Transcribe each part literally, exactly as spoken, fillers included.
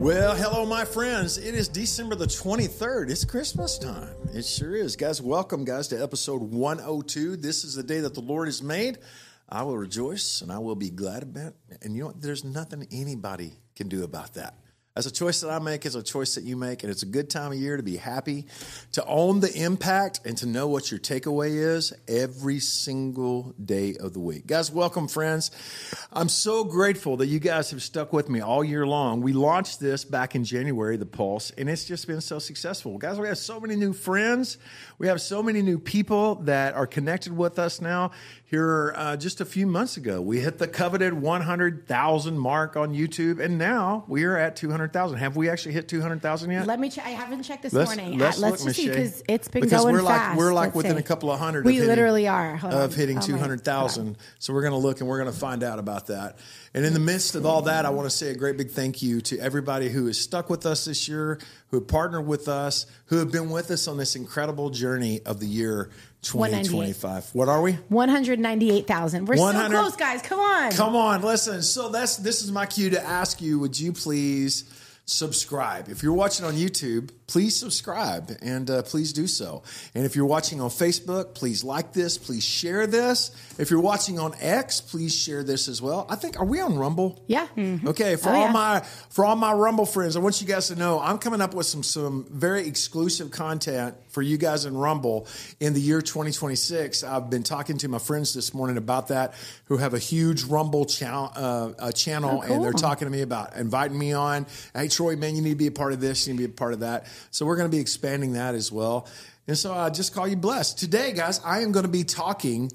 Well, hello, my friends. It is December the twenty-third. It's Christmas time. It sure is. Guys, welcome, guys, to episode one oh two. This is the day that the Lord has made. I will rejoice and I will be glad about it. And you know what? There's nothing anybody can do about that. As a choice that I make is a choice that you make, and it's a good time of year to be happy, to own the impact, and to know what your takeaway is every single day of the week. Guys, welcome, friends. I'm so grateful that you guys have stuck with me all year long. We launched this back in January, The Pulse, and it's just been so successful. Guys, we have so many new friends. We have so many new people that are connected with us now. Here, uh, just a few months ago, we hit the coveted one hundred thousand mark on YouTube, and now we are at two hundred thousand. Have we actually hit two hundred thousand yet? Let me check. I haven't checked this let's, morning. Let's, uh, let's look, just see, because it's been because going we're like, fast. We're like let's within see. a couple of hundred. We of literally hitting, are. Hold of on. hitting oh two hundred thousand. So we're going to look and we're going to find out about that. And in the midst of all that, I want to say a great big thank you to everybody who has stuck with us this year, who have partnered with us, who have been with us on this incredible journey of the year twenty twenty-five. What are we? one hundred ninety-eight thousand. We're so close, guys. Come on. Come on, listen. So that's this is my cue to ask you, would you please subscribe? If you're watching on YouTube, please subscribe, and uh, please do so. And if you're watching on Facebook, please like this, please share this. If you're watching on X, please share this as well. I think, are we on Rumble? Yeah. Mm-hmm. Okay, for oh, all yeah. my for all my Rumble friends, I want you guys to know I'm coming up with some some very exclusive content for you guys in Rumble in the year twenty twenty-six. I've been talking to my friends this morning about that, who have a huge Rumble cha- uh, uh, channel, oh, cool. and they're talking to me about inviting me on. Hey, Troy, man, you need to be a part of this. You need to be a part of that. So we're going to be expanding that as well. And so I just call you blessed. Today, guys, I am going to be talking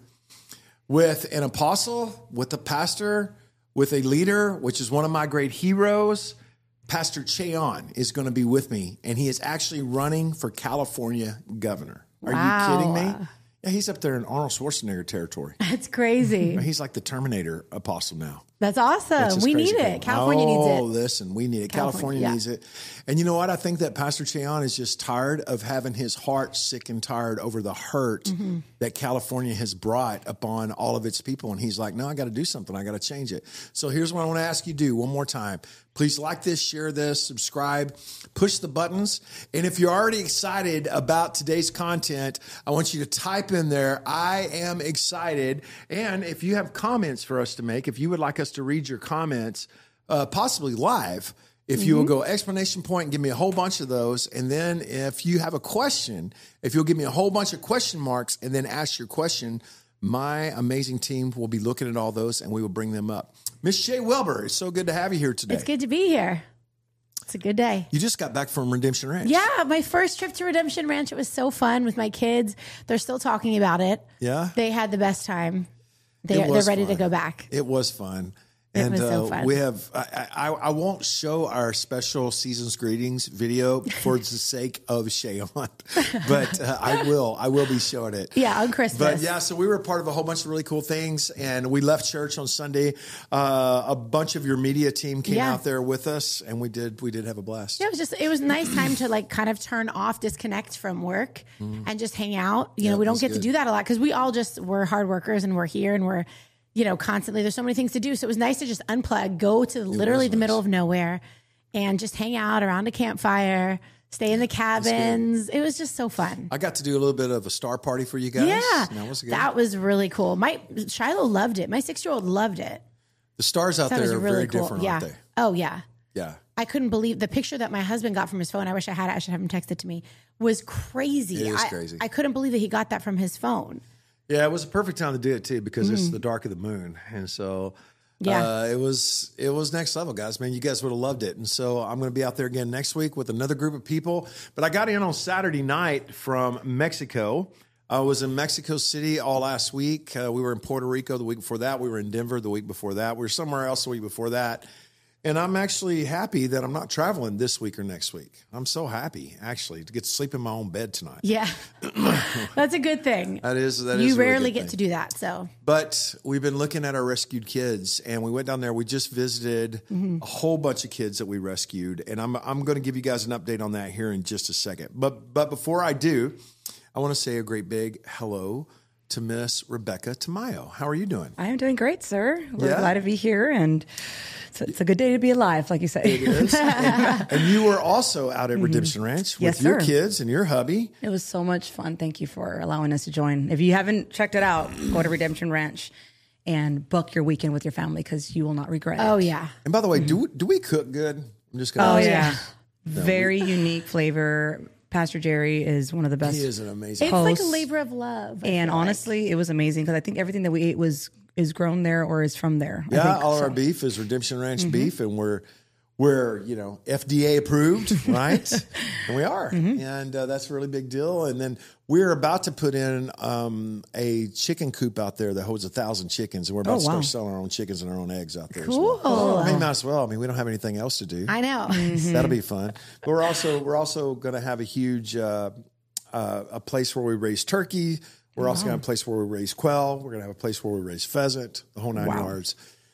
with an apostle, with a pastor, with a leader, which is one of my great heroes. Pastor Cheon is going to be with me, and he is actually running for California governor. Are wow. you kidding me? Yeah, he's up there in Arnold Schwarzenegger territory. That's crazy. He's like the Terminator apostle now. That's awesome. We need it. California oh, needs it. Oh, listen, we need it. California, California yeah. needs it. And you know what? I think that Pastor Cheon is just tired of having his heart sick and tired over the hurt mm-hmm. that California has brought upon all of its people. And he's like, no, I got to do something. I got to change it. So here's what I want to ask you to do one more time. Please like this, share this, subscribe, push the buttons. And if you're already excited about today's content, I want you to type in there, I am excited. And if you have comments for us to make, if you would like us to read your comments, uh, possibly live, if you will go exclamation point and give me a whole bunch of those. And then if you have a question, if you'll give me a whole bunch of question marks and then ask your question, my amazing team will be looking at all those and we will bring them up. Miss Shay Welber, it's so good to have you here today. It's good to be here. It's a good day. You just got back from Redemption Ranch. Yeah, my first trip to Redemption Ranch. It was so fun with my kids. They're still talking about it. Yeah? They had the best time. They, they're ready fun. to go back. It was fun. It And was so uh, fun. we have, I, I, I won't show our special season's greetings video for the sake of Cheon, but uh, I will, I will be showing it. Yeah, on Christmas. But yeah, so we were part of a whole bunch of really cool things, and we left church on Sunday. Uh, a bunch of your media team came Yeah. out there with us, and we did, we did have a blast. Yeah, it was just, it was a nice time to like kind of turn off, disconnect from work mm. and just hang out. You yeah, know, we don't get good. to do that a lot because we all just, we're hard workers and we're here and we're, you know, constantly, there's so many things to do. So it was nice to just unplug, go to literally the nice. middle of nowhere and just hang out around a campfire, stay in the cabins. It was just so fun. I got to do a little bit of a star party for you guys. Yeah, that was good. That was really cool. My Shiloh loved it. My six-year-old loved it. The stars out that there are really very cool. different, yeah. aren't they? Oh, yeah. Yeah. I couldn't believe the picture that my husband got from his phone. I wish I had it. I should have him text it to me. Was crazy. It is I, crazy. I couldn't believe that he got that from his phone. Yeah, it was a perfect time to do it too because mm-hmm. it's the dark of the moon, and so yeah, uh, it was it was next level, guys. Man, you guys would have loved it, and so I'm going to be out there again next week with another group of people. But I got in on Saturday night from Mexico. I was in Mexico City all last week. Uh, we were in Puerto Rico the week before that. We were in Denver the week before that. We were somewhere else the week before that. And I'm actually happy that I'm not traveling this week or next week. I'm so happy, actually, to get to sleep in my own bed tonight. Yeah, that's a good thing. That is, that you is. You rarely really get thing. to do that, so. But we've been looking at our rescued kids, and we went down there. We just visited mm-hmm. a whole bunch of kids that we rescued, and I'm I'm going to give you guys an update on that here in just a second. But but before I do, I want to say a great big hello to Miss Rebecca Tamayo. How are you doing? I am doing great, sir. We're Yeah? glad to be here, and it's, it's a good day to be alive, like you say. It is. and, and you were also out at Redemption Ranch with Yes, your sir. kids and your hubby. It was so much fun. Thank you for allowing us to join. If you haven't checked it out, go to Redemption Ranch and book your weekend with your family because you will not regret Oh it. yeah. And by the way, do do we cook good? I'm just gonna Oh, ask you. yeah. Very unique flavor. Pastor Jerry is one of the best. He is an amazing It's like a Hosts. labor of love. I And feel like. honestly, it was amazing because I think everything that we ate was is grown there or is from there. I Yeah, think, all of our so. beef is Redemption Ranch beef, and we're we're you know F D A approved, right? And we are, and uh, that's a really big deal. And then we're about to put in um, a chicken coop out there that holds a thousand chickens, and we're about Oh, to start wow. selling our own chickens and our own eggs out there. as Cool. well. I mean, might as well. I mean, we don't have anything else to do. I know. That'll be fun. But we're also we're also going to have a huge uh, uh, a place where we raise turkey. We're also going to have a place where we raise quail. We're going to have a place where we raise pheasant, the whole nine yards,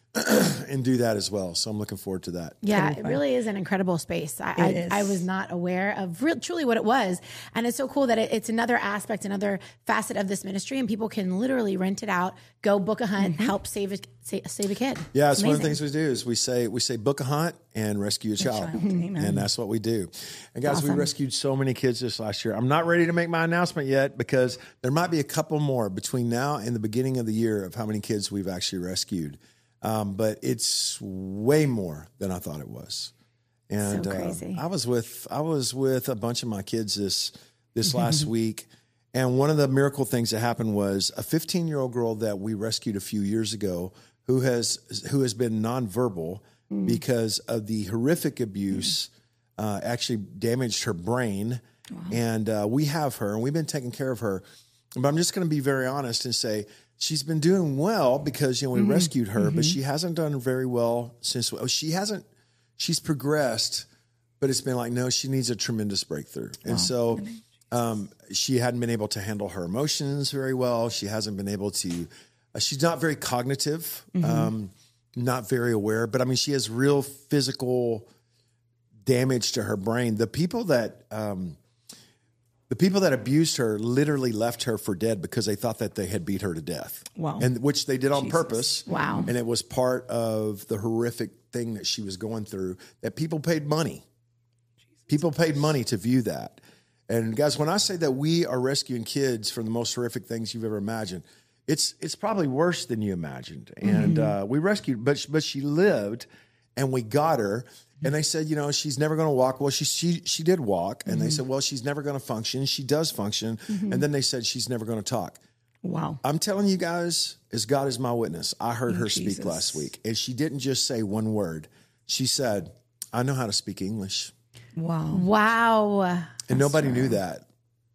and do that as well. So I'm looking forward to that. Yeah, it really is an incredible space. I, I, is. I was not aware of real, truly what it was. And it's so cool that it, it's another aspect, another facet of this ministry, and people can literally rent it out, go book a hunt, help save a, save, save a kid. Yeah, it's one of the amazing. things we do is we say we say book a hunt and rescue a child, child. Amen. and that's what we do. And guys, we rescued so many kids this last year. I'm not ready to make my announcement yet because there might be a couple more between now and the beginning of the year of how many kids we've actually rescued. Um, but it's way more than I thought it was. And So crazy. Uh, I was with I was with a bunch of my kids this this last week, and one of the miracle things that happened was a fifteen year old girl that we rescued a few years ago who has who has been nonverbal because of the horrific abuse. Uh, actually damaged her brain, and uh, we have her, and we've been taking care of her. But I'm just going to be very honest and say she's been doing well because you know we rescued her, but she hasn't done very well since. Oh, she hasn't. She's progressed, but it's been like no, she needs a tremendous breakthrough, and so um, she hadn't been able to handle her emotions very well. She hasn't been able to. Uh, she's not very cognitive, um, not very aware, but I mean she has real physical damage to her brain. The people that um, the people that abused her literally left her for dead because they thought that they had beat her to death. Wow. And which they did on purpose. Wow. And it was part of the horrific thing that she was going through that people paid money. People paid money to view that. And guys, when I say that we are rescuing kids from the most horrific things you've ever imagined, it's it's probably worse than you imagined. And uh, we rescued, but but she lived, and we got her. And they said, you know, she's never going to walk. Well, she she she did walk, and they said, well, she's never going to function. She does function, and then they said she's never going to talk. Wow. I'm telling you guys, as God is my witness, I heard her Jesus. speak last week, and she didn't just say one word. She said, "I know how to speak English," Wow. Wow. and nobody knew that.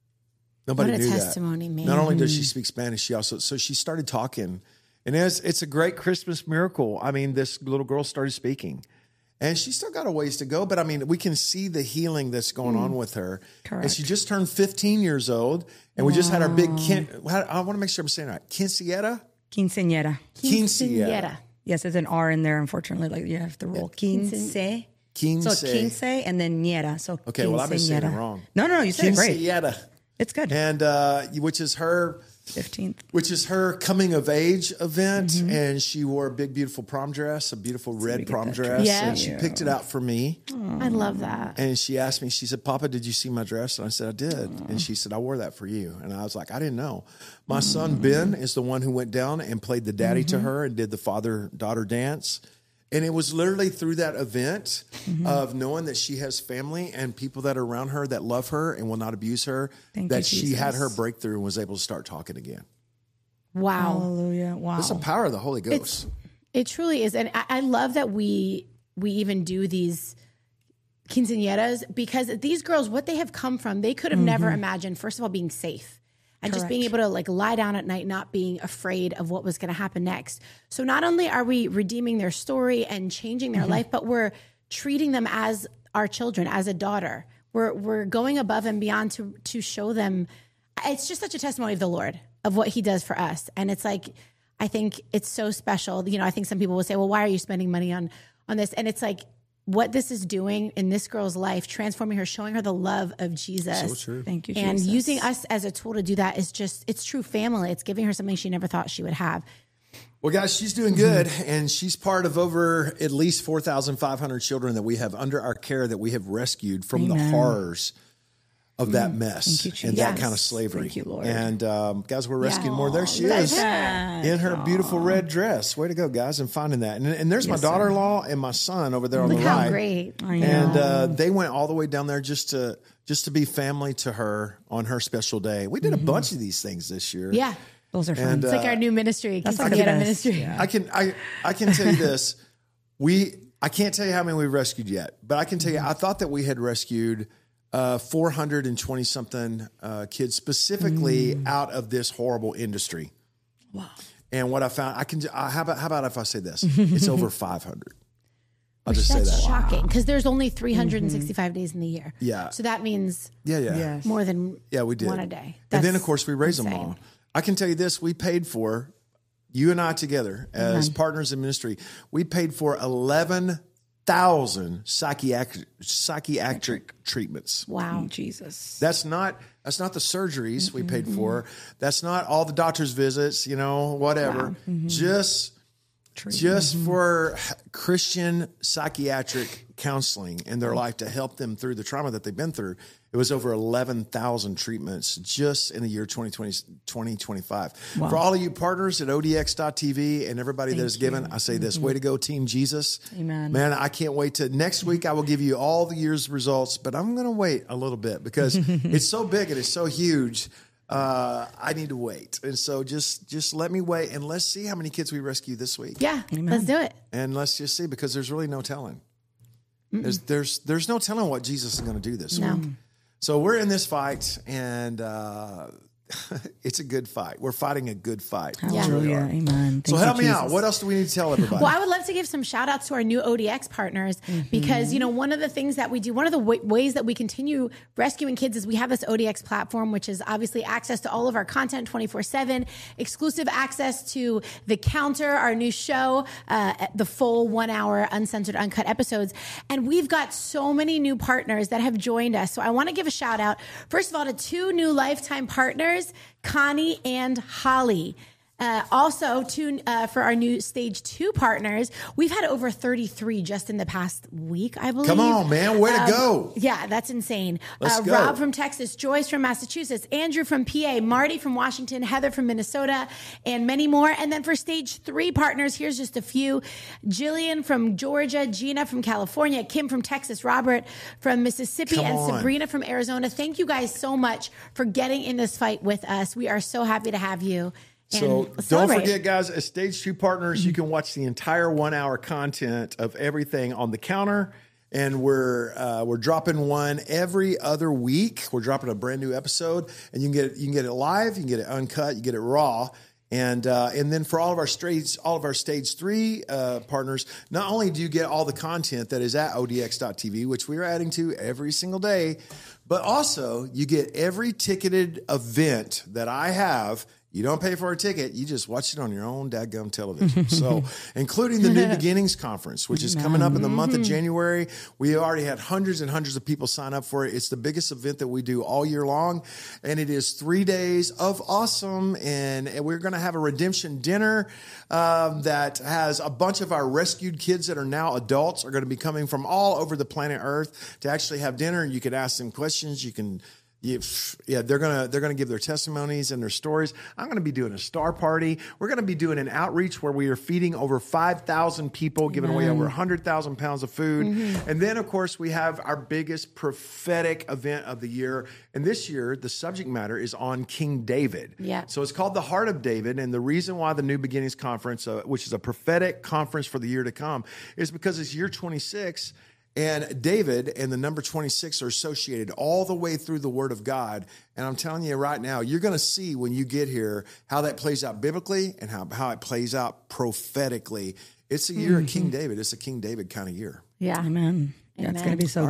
Nobody What a knew testimony, that. man. Not only does she speak Spanish, she also so she started talking, and it's it's a great Christmas miracle. I mean, this little girl started speaking. And she's still got a ways to go, but I mean, we can see the healing that's going on with her. Correct. And she just turned fifteen years old, and we just had our big, kin- I want to make sure I'm saying it right. Quinceañera? Quinceañera. Quinceañera. Yes, there's an R in there, unfortunately. Like you have to roll. Quince. Quince. So quince and then ñera. So Okay, well, I've been saying it quinceañera. wrong. No, no, no. You said it great. Quinceañera. It's good. And uh, which is her fifteenth. which is her coming of age event, and she wore a big, beautiful prom dress, a beautiful red get prom that dress, Yeah. and she picked it out for me. I love that. And she asked me, she said, "Papa, did you see my dress?" And I said, "I did." And she said, "I wore that for you." And I was like, "I didn't know." My son, Ben, is the one who went down and played the daddy to her and did the father-daughter dance. And it was literally through that event of knowing that she has family and people that are around her that love her and will not abuse her, Thank that you, she had Jesus. her breakthrough and was able to start talking again. Wow. Hallelujah. Wow. It's the power of the Holy Ghost. It truly is. And I, I love that we we even do these quinceañeras because these girls, what they have come from, they could have never imagined, first of all, being safe and just being Correct. able to like lie down at night, not being afraid of what was going to happen next. So not only are we redeeming their story and changing their life, but we're treating them as our children, as a daughter. We're we're going above and beyond to to show them. It's just such a testimony of the Lord, of what he does for us. And it's like, I think it's so special. You know, I think some people will say, well, why are you spending money on, on this? And it's like, what this is doing in this girl's life, transforming her, showing her the love of Jesus. So true. Thank you, And Jesus. using us as a tool to do that is just, it's true family. It's giving her something she never thought she would have. Well, guys, she's doing good, and she's part of over at least four thousand five hundred children that we have under our care that we have rescued from Amen. the horrors of that mess Thank you, and that Jesus. kind of slavery. Thank you, Lord. And um, guys, we're rescuing Yeah. more. There she That's is her. in her beautiful red dress. Way to go, guys, and finding that. And, and there's Yes, my daughter-in-law and my son over there on Look the how right. great. I know. And uh, they went all the way down there just to just to be family to her on her special day. We did a bunch of these things this year. Yeah. Those are fun. And, It's like our new ministry. That's Quinceañera like the best. ministry. Yeah. I can I I can tell you this. We I can't tell you how many we've rescued yet, but I can tell you I thought that we had rescued uh, four hundred twenty something uh, kids specifically Mm. out of this horrible industry. Wow. And what I found, I can. I, how about how about if I say this? It's over five hundred. I'll just say That's that. shocking because there's only three hundred sixty-five days in the year. Yeah. So that means Yeah, yeah, Yes. more than yeah. We did one a day. and then That's of course we raise them insane. all. I can tell you this: we paid for you and I together as partners in ministry. We paid for eleven thousand psychiatric psychiatric treatments. Wow. Jesus. That's not that's not the surgeries we paid for. That's not all the doctor's visits, you know, whatever. Just just for Christian psychiatric counseling in their life to help them through the trauma that they've been through. It was over eleven thousand treatments just in the year twenty twenty, twenty twenty-five. For all of you partners at O D X dot T V and everybody that has given, I say this, way to go, Team Jesus. Amen. Man, I can't wait to next week. I will give you all the year's results, but I'm going to wait a little bit because it's so big and it's so huge. Uh, I need to wait. And so just, just let me wait and let's see how many kids we rescue this week. Yeah. Let's do it. And let's just see, because there's really no telling. There's, there's, there's no telling what Jesus is going to do this No. week. So we're in this fight, and uh, it's a good fight. We're fighting a good fight. We Yeah. really Hallelujah. are. Amen. So Thank help you, me out. Jesus. What else do we need to tell everybody? Well, I would love to give some shout outs to our new O D X partners because, you know, one of the things that we do, one of the w- ways that we continue rescuing kids is we have this O D X platform, which is obviously access to all of our content twenty-four seven, exclusive access to The Counter, our new show, uh, the full one hour uncensored, uncut episodes. And we've got so many new partners that have joined us. So I want to give a shout out, first of all, to two new lifetime partners, Connie and Holly. Uh, also, to, uh, for our new stage two partners, we've had over thirty-three just in the past week, I believe. Come on, man. Way to Um, go. Yeah, that's insane. Let's uh, go. Rob from Texas, Joyce from Massachusetts, Andrew from P A, Marty from Washington, Heather from Minnesota, and many more. And then for stage three partners, here's just a few. Jillian from Georgia, Gina from California, Kim from Texas, Robert from Mississippi, Come and on. Sabrina from Arizona. Thank you guys so much for getting in this fight with us. We are so happy to have you. And So let's don't celebrate. forget, guys, as Stage two partners, you can watch the entire one hour content of everything on The Counter. And we're uh, we're dropping one every other week. We're dropping a brand new episode, and you can get it, you can get it live, you can get it uncut, you get it raw. And uh, and then for all of our stage all of our stage three uh, partners, not only do you get all the content that is at O D X dot T V, which we are adding to every single day, but also you get every ticketed event that I have. You don't pay for a ticket. You just watch it on your own dadgum television. So, including the New Beginnings Conference, which is coming up in the month of January. We already had hundreds and hundreds of people sign up for it. It's the biggest event that we do all year long. And it is three days of awesome. And, and we're going to have a redemption dinner um, that has a bunch of our rescued kids that are now adults are going to be coming from all over the planet Earth to actually have dinner. You can ask them questions. You can... You, yeah, they're gonna they're gonna give their testimonies and their stories. I'm gonna be doing a star party. We're gonna be doing an outreach where we are feeding over five thousand people, giving away over one hundred thousand pounds of food. Mm-hmm. And then, of course, we have our biggest prophetic event of the year. And this year, the subject matter is on King David. Yeah. So it's called the Heart of David. And the reason why the New Beginnings Conference, uh, which is a prophetic conference for the year to come, is because it's year twenty-six. And David and the number twenty-six are associated all the way through the Word of God. And I'm telling you right now, you're going to see when you get here how that plays out biblically and how, how it plays out prophetically. It's a year mm-hmm. of King David. It's a King David kind of year. Yeah. Amen. Yeah, it's Amen. going to be so All good. right.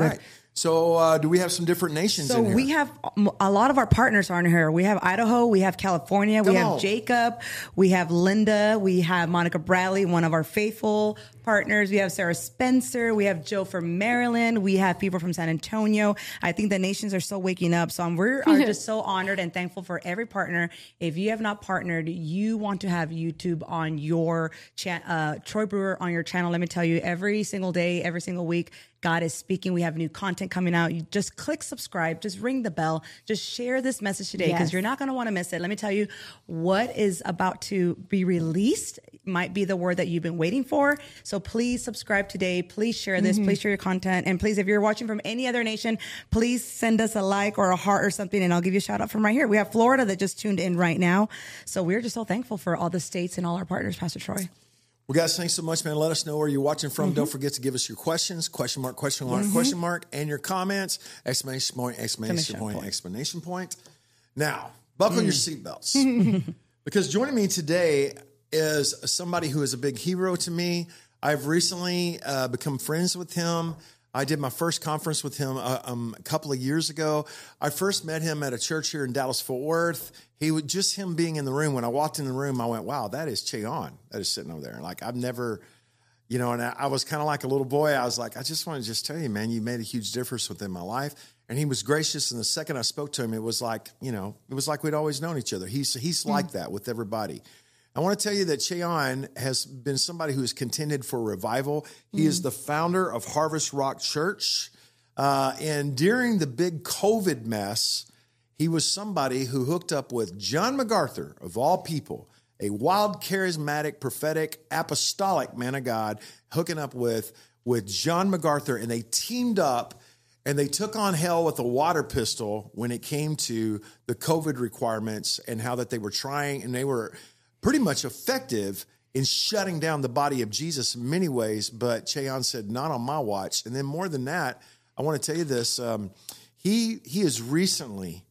So uh, do we have some different nations So in here? we have a lot of our partners are in here. We have Idaho, we have California, Come we have on. Jacob, we have Linda, we have Monica Bradley, one of our faithful partners. We have Sarah Spencer, we have Joe from Maryland, we have people from San Antonio. I think the nations are still waking up. So we are just so honored and thankful for every partner. If you have not partnered, you want to have YouTube on your cha- uh, Troy Brewer on your channel. Let me tell you, every single day, every single week, God is speaking. We have new content coming out. You just click subscribe, just ring the bell, just share this message today because Yes. you're not going to want to miss it. Let me tell you what is about to be released might be the word that you've been waiting for. So please subscribe today. Please share this. Please share your content. And please, if you're watching from any other nation, please send us a like or a heart or something and I'll give you a shout out from right here. We have Florida that just tuned in right now. So we're just so thankful for all the states and all our partners, Pastor Troy. Well, guys, thanks so much, man. Let us know where you're watching from. Mm-hmm. Don't forget to give us your questions, question mark, question mark, mm-hmm. question mark, and your comments, exclamation point, exclamation, exclamation point, point, exclamation point. Now, buckle mm. your seatbelts because joining me today is somebody who is a big hero to me. I've recently uh, become friends with him. I did my first conference with him uh, um, a couple of years ago. I first met him at a church here in Dallas-Fort Worth. He would just him being in the room. When I walked in the room, I went, wow, that is Cheon that is sitting over there. Like I've never, you know, and I, I was kind of like a little boy. I was like, I just want to just tell you, man, you made a huge difference within my life. And he was gracious. And the second I spoke to him, it was like, you know, it was like we'd always known each other. He's, he's mm. like that with everybody. I want to tell you that Cheon has been somebody who has contended for revival. He mm. is the founder of Harvest Rock Church. Uh, and during the big COVID mess, he was somebody who hooked up with John MacArthur, of all people, a wild, charismatic, prophetic, apostolic man of God, hooking up with, with John MacArthur. And they teamed up and they took on hell with a water pistol when it came to the COVID requirements and how that they were trying. And they were pretty much effective in shutting down the body of Jesus in many ways. But Cheon said, not on my watch. And then more than that, I want to tell you this. Um, he, he has recently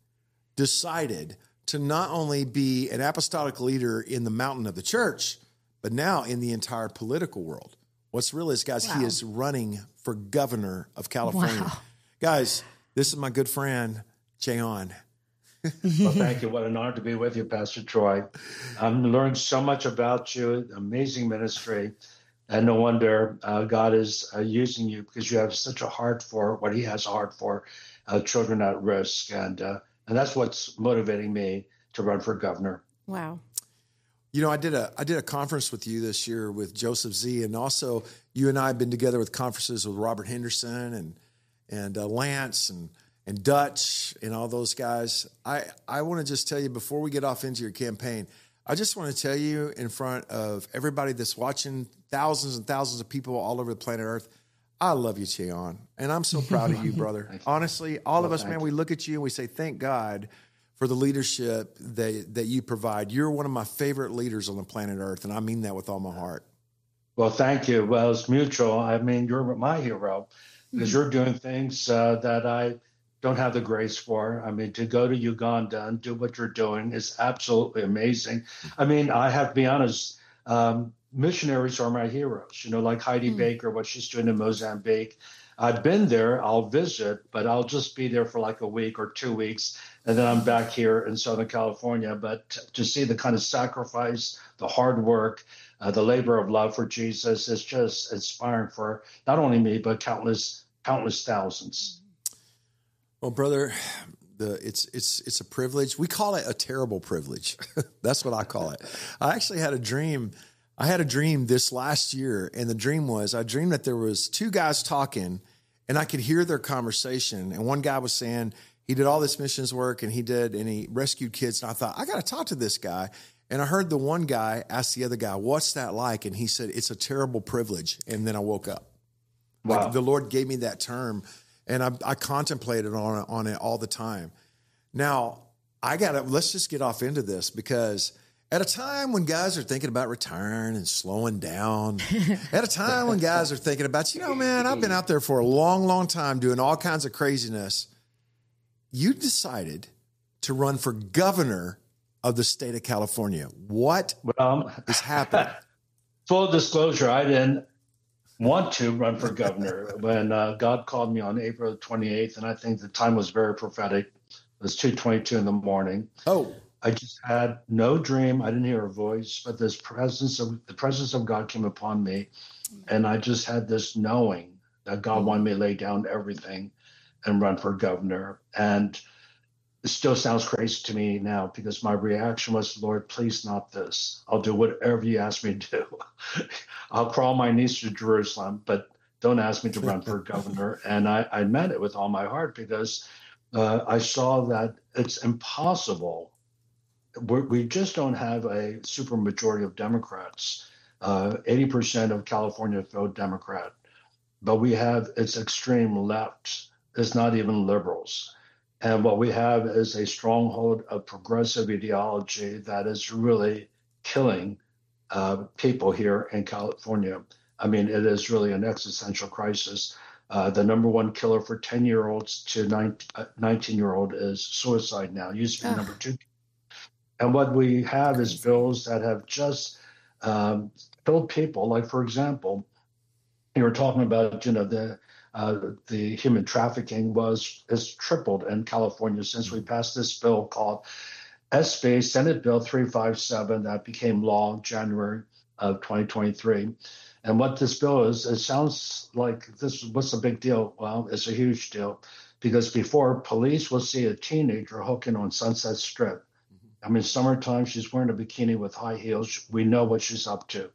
decided to not only be an apostolic leader in the mountain of the church, but now in the entire political world. What's real is, guys, wow. he is running for governor of California. Wow. Guys, this is my good friend, Cheon. Well, thank you. What an honor to be with you, Pastor Troy. I'm learning so much about you, amazing ministry. And no wonder uh, God is uh, using you because you have such a heart for what he has a heart for, uh, children at risk. And uh, and that's what's motivating me to run for governor. Wow. You know, I did a I did a conference with you this year with Joseph Z. And also you and I have been together with conferences with Robert Henderson and, and uh, Lance and and Dutch and all those guys. I, I want to just tell you before we get off into your campaign, I just want to tell you in front of everybody that's watching, thousands and thousands of people all over the planet Earth, I love you, Cheon. And I'm so proud of you, brother. Honestly, all well, of us, man, you. we look at you and we say, thank God for the leadership that, that you provide. You're one of my favorite leaders on the planet Earth, and I mean that with all my heart. Well, thank you. Well, it's mutual. I mean, you're my hero because you're doing things uh, that I don't have the grace for. I mean, to go to Uganda and do what you're doing is absolutely amazing. I mean, I have to be honest, um, missionaries are my heroes, you know, like Heidi mm. Baker, what she's doing in Mozambique. I've been there, I'll visit, but I'll just be there for like a week or two weeks. And then I'm back here in Southern California. But to see the kind of sacrifice, the hard work, uh, the labor of love for Jesus is just inspiring for not only me, but countless, countless thousands. Well, brother, the it's it's it's a privilege. We call it a terrible privilege. That's what I call it. I actually had a dream. I had a dream this last year, and the dream was I dreamed that there was two guys talking, and I could hear their conversation. And one guy was saying he did all this missions work, and he did, and he rescued kids. And I thought, I got to talk to this guy. And I heard the one guy ask the other guy, "What's that like?" And he said, "It's a terrible privilege." And then I woke up. Wow. Like the Lord gave me that term. And I, I contemplated on, on it all the time. Now, I got to, let's just get off into this because at a time when guys are thinking about retiring and slowing down, at a time when guys are thinking about, you know, man, I've been out there for a long, long time doing all kinds of craziness. You decided to run for governor of the state of California. What well, is happening? Full disclosure, I didn't want to run for governor. When uh, God called me on April twenty-eighth, and I think the time was very prophetic. It was two twenty-two in the morning. Oh, I just had no dream. I didn't hear a voice, but this presence of the presence of God came upon me, and I just had this knowing that God wanted me to lay down everything and run for governor. And it still sounds crazy to me now because my reaction was, Lord, please not this. I'll do whatever you ask me to do. I'll crawl my knees to Jerusalem, but don't ask me to run for governor. And I, I meant it with all my heart because uh, I saw that it's impossible. We're, we just don't have a super majority of Democrats. Uh, eighty percent of California vote Democrat, but we have its extreme left. It's not even liberals. And what we have is a stronghold of progressive ideology that is really killing uh, people here in California. I mean, it is really an existential crisis. Uh, the number one killer for ten-year-olds to nineteen-year-old is suicide now. It used to be oh. number two. And what we have is bills that have just um, killed people. Like, for example, you were talking about, you know, the Uh, the human trafficking was has tripled in California since we passed this bill called S B Senate Bill three fifty-seven that became law in January of twenty twenty-three. And what this bill is, it sounds like this, what's the big deal? Well, it's a huge deal because before police will see a teenager hooking on Sunset Strip. I mean, summertime, she's wearing a bikini with high heels. We know what she's up to.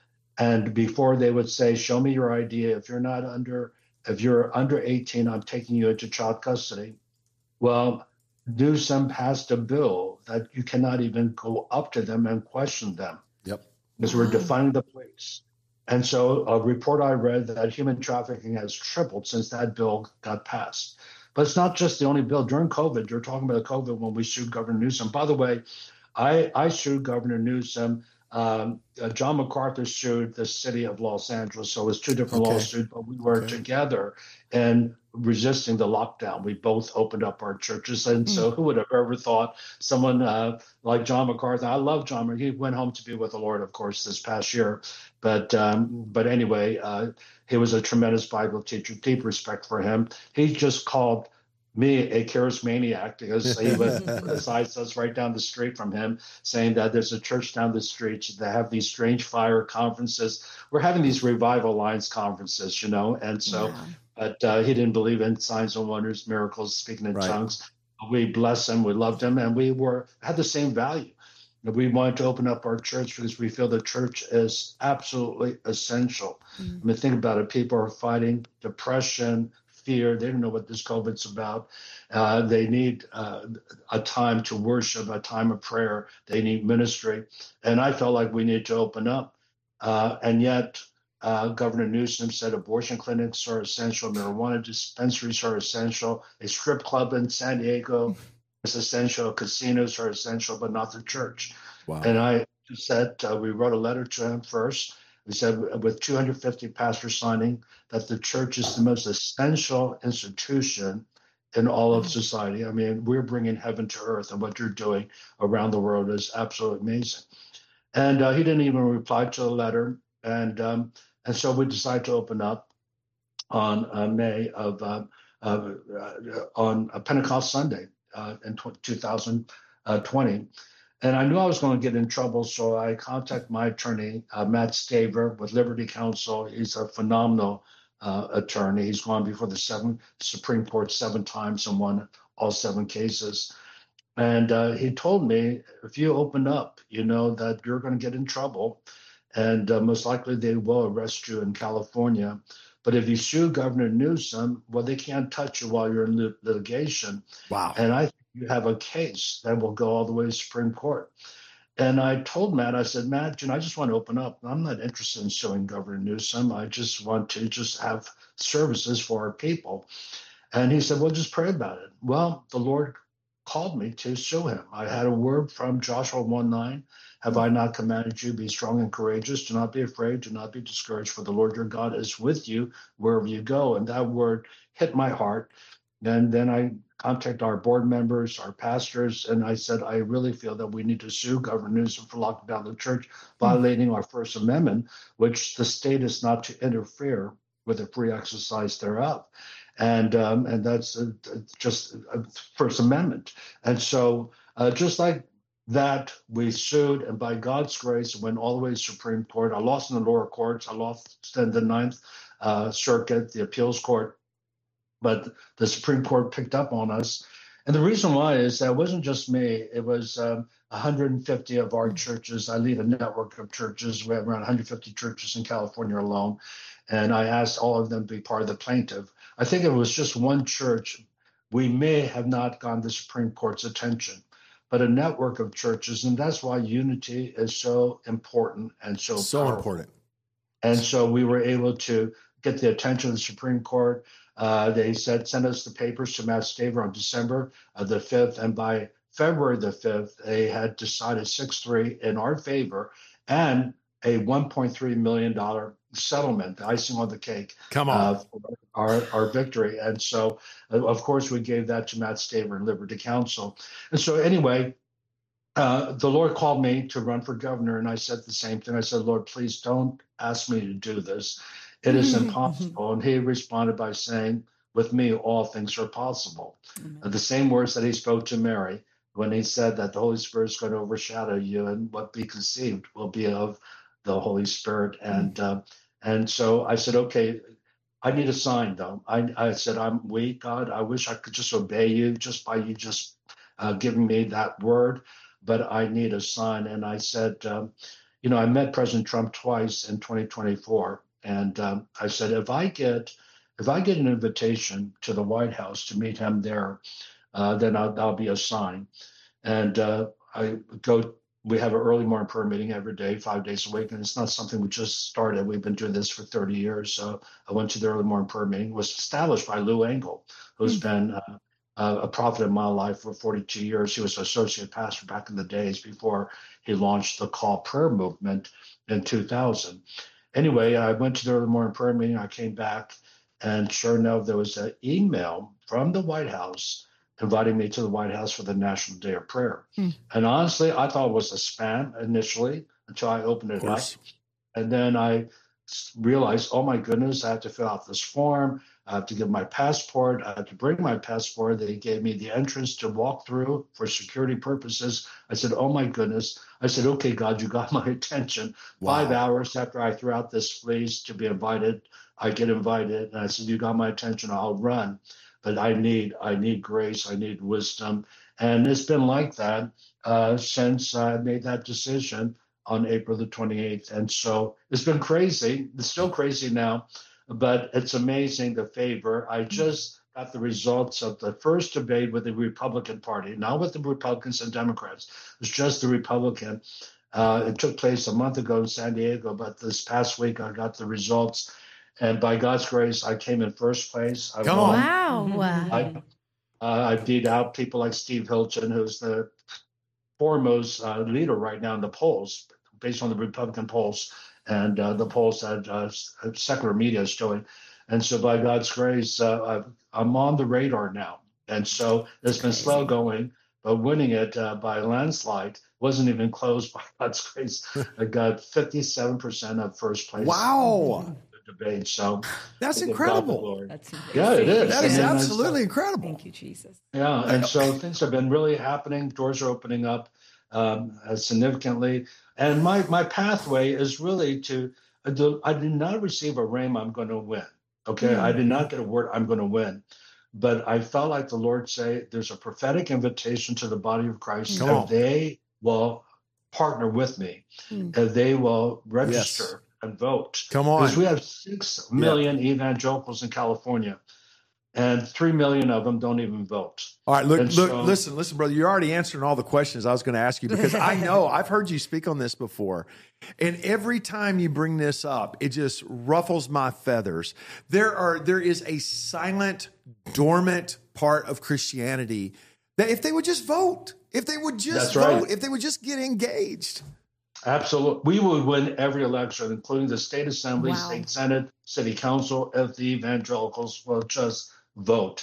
And before they would say, show me your I D. If you're not under If you're under eighteen, I'm taking you into child custody. Well, Newsom passed a bill that you cannot even go up to them and question them. Yep. Because we're defunding the police. And so a report I read that human trafficking has tripled since that bill got passed. But it's not just the only bill. During COVID, you're talking about COVID when we sued Governor Newsom. By the way, I, I sued Governor Newsom. Um, uh, John MacArthur sued the city of Los Angeles, so it was two different okay. lawsuits, but we were okay. together and resisting the lockdown. We both opened up our churches, and mm. so who would have ever thought someone uh, like John MacArthur? I love John. He went home to be with the Lord, of course, this past year, but um, but anyway, uh, he was a tremendous Bible teacher. Deep respect for him. He just called me a charismaniac because he was besides us right down the street from him, saying that there's a church down the street that have these strange fire conferences. We're having these Revival Alliance conferences, you know, and so, yeah. but uh, he didn't believe in signs and wonders, miracles, speaking in right. tongues. We blessed him, we loved him, and we were had the same value. We wanted to open up our church because we feel the church is absolutely essential. Mm-hmm. I mean, think about it. People are fighting depression, fear. They don't know what this COVID's about. Uh, they need uh, a time to worship, a time of prayer. They need ministry. And I felt like we need to open up. Uh, and yet, uh, Governor Newsom said abortion clinics are essential, marijuana dispensaries are essential, a strip club in San Diego is essential, casinos are essential, but not the church. Wow. And I said, uh, we wrote a letter to him first. We said with two hundred fifty pastors signing that the church is the most essential institution in all of society. I mean, we're bringing heaven to earth, and what you're doing around the world is absolutely amazing. And uh, he didn't even reply to the letter. And um, and so we decided to open up on uh, May of, uh, uh, on a Pentecost Sunday uh, in two thousand twenty. And I knew I was going to get in trouble, so I contacted my attorney, uh, Matt Staver, with Liberty Counsel. He's a phenomenal uh, attorney. He's gone before the seven, Supreme Court seven times and won all seven cases. And uh, he told me, if you open up, you know that you're going to get in trouble, and uh, most likely they will arrest you in California. But if you sue Governor Newsom, well, they can't touch you while you're in lit- litigation. Wow. And I you have a case that will go all the way to Supreme Court. And I told Matt, I said, Matt, you know, I just want to open up. I'm not interested in suing Governor Newsom. I just want to just have services for our people. And he said, well, just pray about it. Well, the Lord called me to sue him. I had a word from Joshua one nine. Have I not commanded you, be strong and courageous? Do not be afraid. Do not be discouraged, for the Lord your God is with you wherever you go. And that word hit my heart. And then I contact our board members, our pastors, and I said, I really feel that we need to sue Governor Newsom for locking down the church, violating mm-hmm. our First Amendment, which the state is not to interfere with the free exercise thereof. And um, and that's uh, just a First Amendment. And so uh, just like that, we sued, and by God's grace, went all the way to Supreme Court. I lost in the lower courts. I lost in the Ninth uh, Circuit, the appeals court. But the Supreme Court picked up on us. And the reason why is that it wasn't just me. It was um, one hundred fifty of our churches. I lead a network of churches. We have around one hundred fifty churches in California alone. And I asked all of them to be part of the plaintiff. I think if it was just one church, we may have not gotten the Supreme Court's attention. But a network of churches, and that's why unity is so important and so So powerful. important. And so we were able to get the attention of the Supreme Court. Uh, they said, send us the papers to Matt Staver on December uh, the fifth. And by February the fifth, they had decided six three in our favor and a one point three million dollars settlement, the icing on the cake. Come on. Uh, for our, our victory. And so, uh, of course, we gave that to Matt Staver and Liberty Counsel. And so anyway, uh, the Lord called me to run for governor. And I said the same thing. I said, Lord, please don't ask me to do this. It is impossible. And he responded by saying, with me, all things are possible. Uh, the same words that he spoke to Mary when he said that the Holy Spirit is going to overshadow you, and what be conceived will be of the Holy Spirit. And mm-hmm. uh, and so I said, okay, I need a sign, though. I, I said, I'm weak, God. I wish I could just obey you just by you just uh, giving me that word, but I need a sign. And I said, um, you know, I met President Trump twice in twenty twenty-four. And um, I said, if I get if I get an invitation to the White House to meet him there, uh, then I'll, that'll be a sign. And uh, I go. We have an early morning prayer meeting every day, five days a week, and it's not something we just started. We've been doing this for thirty years. So I went to the early morning prayer meeting. It was established by Lou Engle, who's mm-hmm. been uh, a prophet in my life for forty-two years. He was an associate pastor back in the days before he launched the Call Prayer movement in two thousand. Anyway, I went to the early morning prayer meeting. I came back, and sure enough, there was an email from the White House inviting me to the White House for the National Day of Prayer. Mm. And honestly, I thought it was a spam initially until I opened it up. And then I realized, oh my goodness, I have to fill out this form. I have to give my passport. I have to bring my passport. They gave me the entrance to walk through for security purposes. I said, oh my goodness. I said, okay, God, you got my attention. Wow. Five hours after I threw out this fleece to be invited, I get invited. And I said, you got my attention. I'll run. But I need, I need grace. I need wisdom. And it's been like that uh, since I made that decision on April the twenty-eighth. And so it's been crazy. It's still crazy now, but it's amazing the favor. I just got the results of the first debate with the Republican Party, not with the Republicans and Democrats. It was just the Republican. Uh, it took place a month ago in San Diego, but this past week I got the results. And by God's grace, I came in first place. I Come won. on. Wow. I, uh, I beat out people like Steve Hilton, who's the foremost uh, leader right now in the polls, based on the Republican polls and uh, the polls that uh, secular media is doing. And so by God's grace, uh, I've, I'm on the radar now. And so it's been slow going, but winning it uh, by a landslide wasn't even close by God's grace. I got fifty-seven percent of first place. Wow. Debate. So that's incredible. That's yeah, it is. That is and absolutely incredible. Thank you, Jesus. Yeah, and so things have been really happening. Doors are opening up um, significantly, and my my pathway is really to. I did not receive a rhema, I'm going to win. Okay, mm-hmm. I did not get a word, I'm going to win. But I felt like the Lord say, there's a prophetic invitation to the body of Christ. Come if they will partner with me, mm-hmm. if they will register. Yes. And vote. Come on. Because we have six million yeah. evangelicals in California, and three million of them don't even vote. All right, look, look, so, listen, listen, brother. You're already answering all the questions I was going to ask you, because I know I've heard you speak on this before, and every time you bring this up, it just ruffles my feathers. There are there is a silent, dormant part of Christianity that if they would just vote, if they would just That's vote, right. if they would just get engaged. Absolutely. We would win every election, including the state assembly, wow. state senate, city council, if the evangelicals will just vote.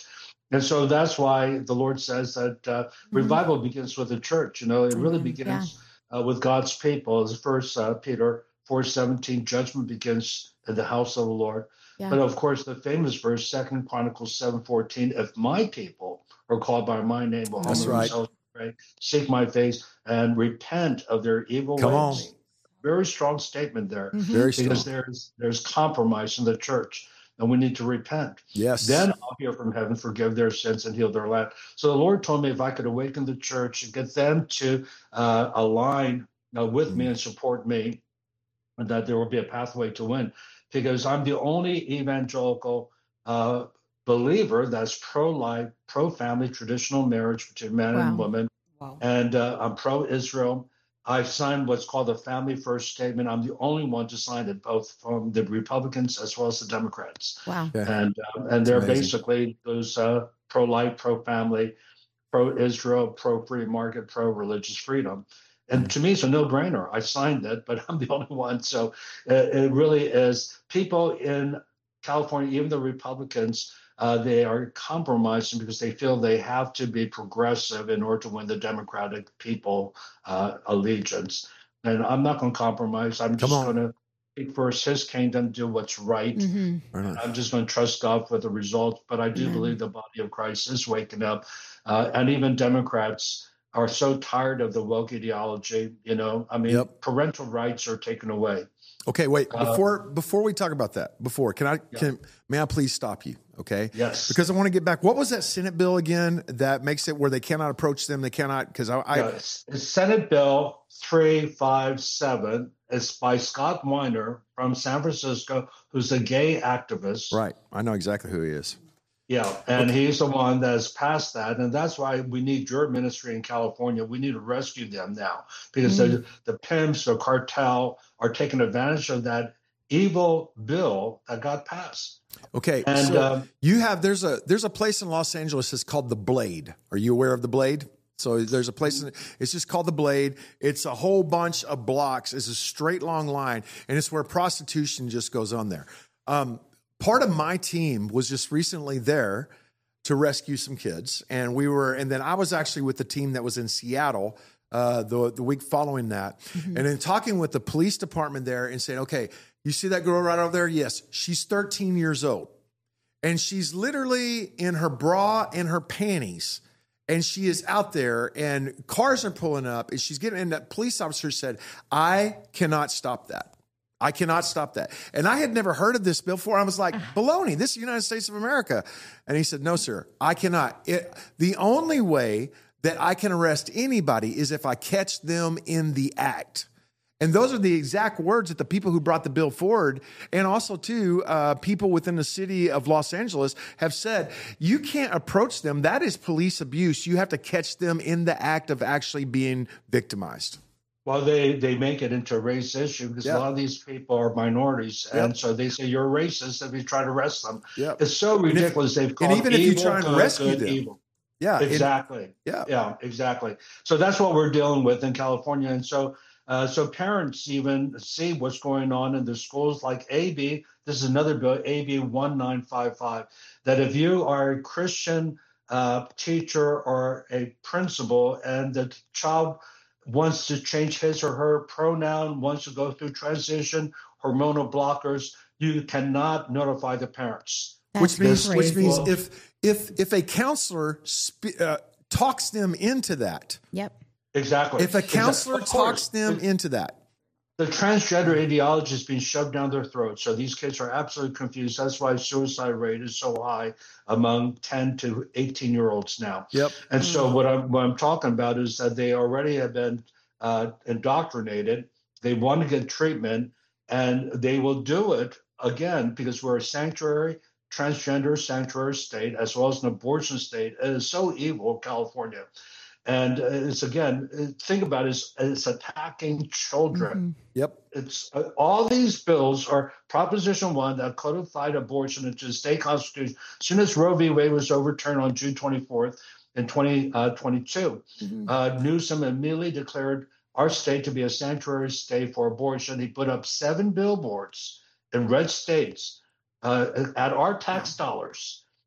And so that's why the Lord says that uh, Mm-hmm. revival begins with the church. You know, it really begins uh, with God's people. As First uh, Peter four seventeen, judgment begins in the house of the Lord. Yeah. But of course, the famous verse, Second Chronicles seven fourteen, if my people are called by my name, will That's humble right. themselves, pray, seek my face, and repent of their evil Come on. ways. Very strong statement there, Mhm. Very strong. because there's there's compromise in the church, and we need to repent. Yes. Then I'll hear from heaven, forgive their sins, and heal their land. So the Lord told me if I could awaken the church and get them to uh, align uh, with me and support me, and that there will be a pathway to win. Because I'm the only evangelical uh, believer that's pro-life, pro-family, traditional marriage between man and Wow. woman, Wow. and uh, I'm pro-Israel. I signed what's called the Family First Statement. I'm the only one to sign it, both from the Republicans as well as the Democrats. Wow. Yeah. And um, and they're amazing. basically those uh, pro-life, pro-family, pro-Israel, pro-free market, pro-religious freedom. And to me, it's a no-brainer. I signed it, but I'm the only one. So uh, it really is. People in California, even the Republicans, uh, they are compromising because they feel they have to be progressive in order to win the Democratic people uh, allegiance. And I'm not going to compromise. I'm Come just on. going to seek first His kingdom, do what's right. Mhm. Right on. I'm just going to trust God for the results. But I do Amen. believe the body of Christ is waking up. Uh, and even Democrats are so tired of the woke ideology. You know, I mean, Yep. parental rights are taken away. Okay, wait. Uh, Before before we talk about that, before can I Yeah. can may I please stop you? Okay. Yes. Because I want to get back. What was that Senate bill again that makes it where they cannot approach them? They cannot because I, I Yeah, it's, it's Senate Bill three five seven. It's by Scott Weiner from San Francisco, who's a gay activist. right. I know exactly who he is. Yeah, and he's the one that has passed that, and that's why we need your ministry in California. We need to rescue them now because the, the pimps, the cartel, are taking advantage of that evil bill that got passed. Okay, And, so um, you have there's a there's a place in Los Angeles that's called the Blade. Are you aware of the Blade? So there's a place, in, it's just called the Blade. It's a whole bunch of blocks. It's a straight long line, and it's where prostitution just goes on there. Um, part of my team was just recently there to rescue some kids, and we were, and then I was actually with the team that was in Seattle uh, the the week following that, Mm-hmm. and then talking with the police department there and saying, okay, you see that girl right over there? Yes, she's thirteen years old, and she's literally in her bra and her panties. And she is out there and cars are pulling up and she's getting, and that police officer said, I cannot stop that. I cannot stop that. And I had never heard of this before. I was like, baloney, this is the United States of America. And he said, no, sir, I cannot. It, the only way that I can arrest anybody is if I catch them in the act. And those are the exact words that the people who brought the bill forward, and also too, uh, people within the city of Los Angeles have said, you can't approach them. That is police abuse. You have to catch them in the act of actually being victimized. Well, they, they make it into a race issue because Yeah. a lot of these people are minorities. Yep. And so they say you're racist if you try to arrest them. Yep. It's so ridiculous. They've called even if you evil try and good, rescue good, them. evil. Yeah. it- Exactly. yeah. Yeah, exactly. So that's what we're dealing with in California. And so uh, so parents even see what's going on in the schools like A B. This is another bill, A B one nine five five, that if you are a Christian uh, teacher or a principal and the child wants to change his or her pronoun, wants to go through transition, hormonal blockers, you cannot notify the parents. Which means, which crazy. means if if if a counselor spe- uh, talks them into that, Yep. Exactly. if a Exactly. counselor Of course, talks them the- into that, The transgender ideology is being shoved down their throats. So these kids are absolutely confused. That's why suicide rate is so high among ten to eighteen year olds now. Yep. And so what I'm, what I'm talking about is that they already have been uh, indoctrinated. They want to get treatment and they will do it again because we're a sanctuary, transgender sanctuary state, as well as an abortion state. It is so evil, California. And it's again, think about it, it's, it's attacking children. yep, It's uh, all these bills are Proposition One that codified abortion into the state constitution. As soon as Roe v. Wade was overturned on June twenty-fourth in twenty twenty-two, uh, Newsom immediately declared our state to be a sanctuary state for abortion. He put up seven billboards in red states uh, at our tax dollars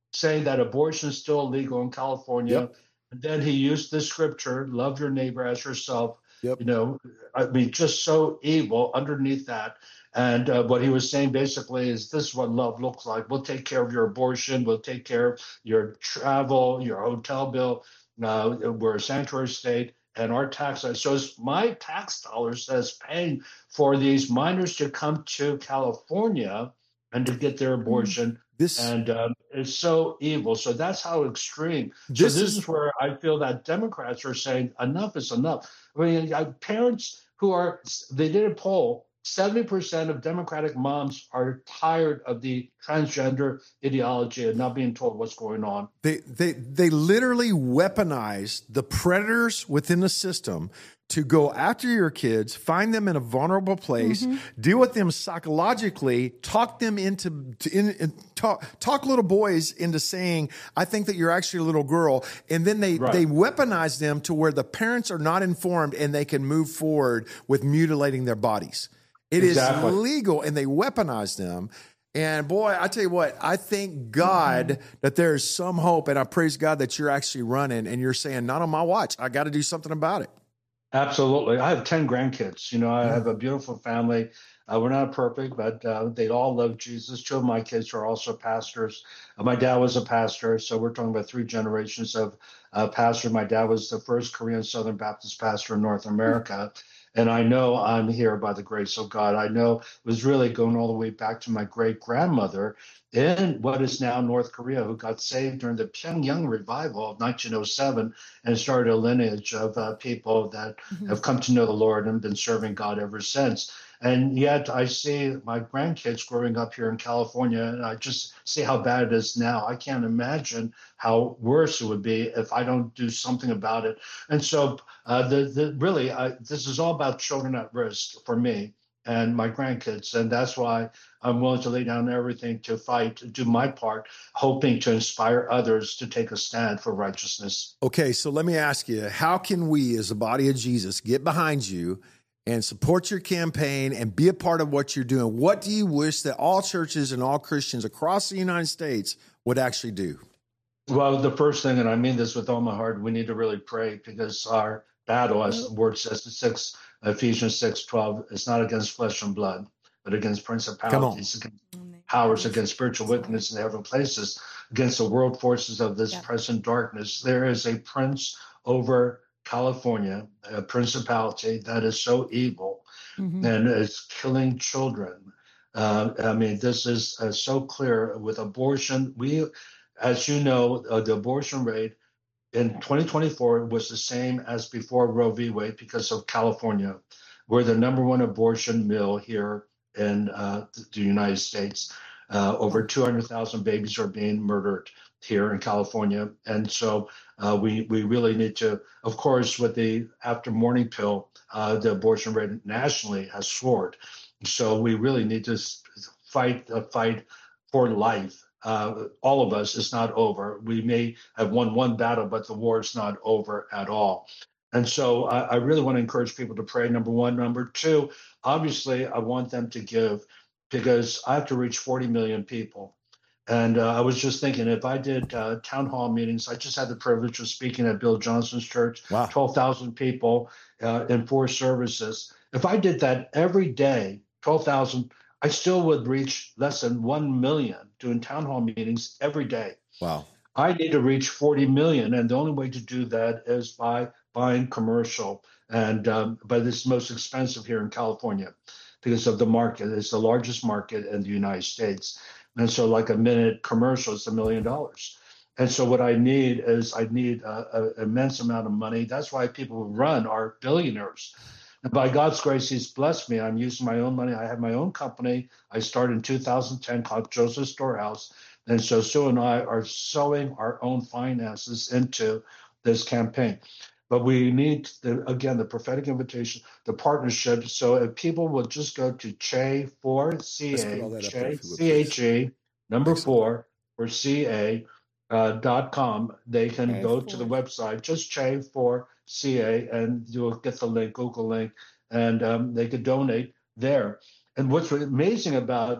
saying that abortion is still illegal in California. Yep. And then he used this scripture, love your neighbor as yourself. Yep. You know, I mean, just so evil underneath that. And uh, what he was saying basically is this is what love looks like. We'll take care of your abortion. We'll take care of your travel, your hotel bill. Uh, we're a sanctuary state. And our tax, so it's my tax dollars that's paying for these minors to come to California and to get their abortion. This, and um, it's so evil. So that's how extreme. This so this is, is where I feel that Democrats are saying enough is enough. I mean, I, parents who are, they did a poll, seventy percent of Democratic moms are tired of the transgender ideology and not being told what's going on. They they they literally weaponize the predators within the system to go after your kids, find them in a vulnerable place, mm-hmm. deal with them psychologically, talk them into in, in, talk talk little boys into saying, "I think that you're actually a little girl," and then they right. they weaponize them to where the parents are not informed and they can move forward with mutilating their bodies. It exactly. is legal, and they weaponize them. And boy, I tell you what, I thank God mm-hmm. that there is some hope, and I praise God that you're actually running and you're saying, not on my watch. I got to do something about it. Absolutely. I have ten grandkids. You know, I have a beautiful family. Uh, we're not perfect, but uh, they all love Jesus. Two of my kids are also pastors. Uh, my dad was a pastor, so we're talking about three generations of uh, pastors. My dad was the first Korean Southern Baptist pastor in North America. Mm-hmm. And I know I'm here by the grace of God. I know it was really going all the way back to my great-grandmother in what is now North Korea, who got saved during the Pyongyang revival of nineteen oh seven and started a lineage of uh, people that mm-hmm. have come to know the Lord and been serving God ever since. And yet I see my grandkids growing up here in California, and I just see how bad it is now. I can't imagine how worse it would be if I don't do something about it. And so uh, the, the really, I, this is all about children at risk for me and my grandkids. And that's why I'm willing to lay down everything to fight, to do my part, hoping to inspire others to take a stand for righteousness. Okay, so let me ask you, how can we as the body of Jesus get behind you and support your campaign and be a part of what you're doing? What do you wish that all churches and all Christians across the United States would actually do? Well, the first thing, and I mean this with all my heart, we need to really pray, because our battle, as the word says in six, Ephesians six twelve, is not against flesh and blood, but against principalities, against powers, against spiritual wickedness in the heavenly places, against the world forces of this yeah. present darkness. There is a prince over California, a principality that is so evil mm-hmm. and is killing children. Uh, I mean, this is uh, so clear with abortion. We, as you know, uh, the abortion rate in twenty twenty-four was the same as before Roe v. Wade because of California. We're the number one abortion mill here in uh, the United States. Uh, over two hundred thousand babies are being murdered here in California. And so uh, we we really need to, of course, with the after morning pill, uh, the abortion rate nationally has soared. So we really need to fight a fight for life. Uh, all of us, it's not over. We may have won one battle, but the war is not over at all. And so I, I really want to encourage people to pray, number one. Number two, obviously, I want them to give, because I have to reach forty million people. And uh, I was just thinking, if I did uh, town hall meetings, I just had the privilege of speaking at Bill Johnson's church, wow. twelve thousand people uh, in four services. If I did that every day, twelve thousand, I still would reach less than one million doing town hall meetings every day. Wow. I need to reach forty million. And the only way to do that is by buying commercial. And um, but it's most expensive here in California because of the market. It's the largest market in the United States. And so like a minute commercial is a million dollars. And so what I need is I need an immense amount of money. That's why people who run are billionaires. And by God's grace, he's blessed me. I'm using my own money. I have my own company. I started in two thousand ten called Joseph Storehouse. And so Sue and I are sowing our own finances into this campaign. But we need, the, again, the prophetic invitation, the partnership. So if people will just go to Che for C A, Che, C H E, number four, for C A uh, dot com, they can okay, go to the website, just Che for C A, and you'll get the link, Google link, and um, they could donate there. And what's amazing about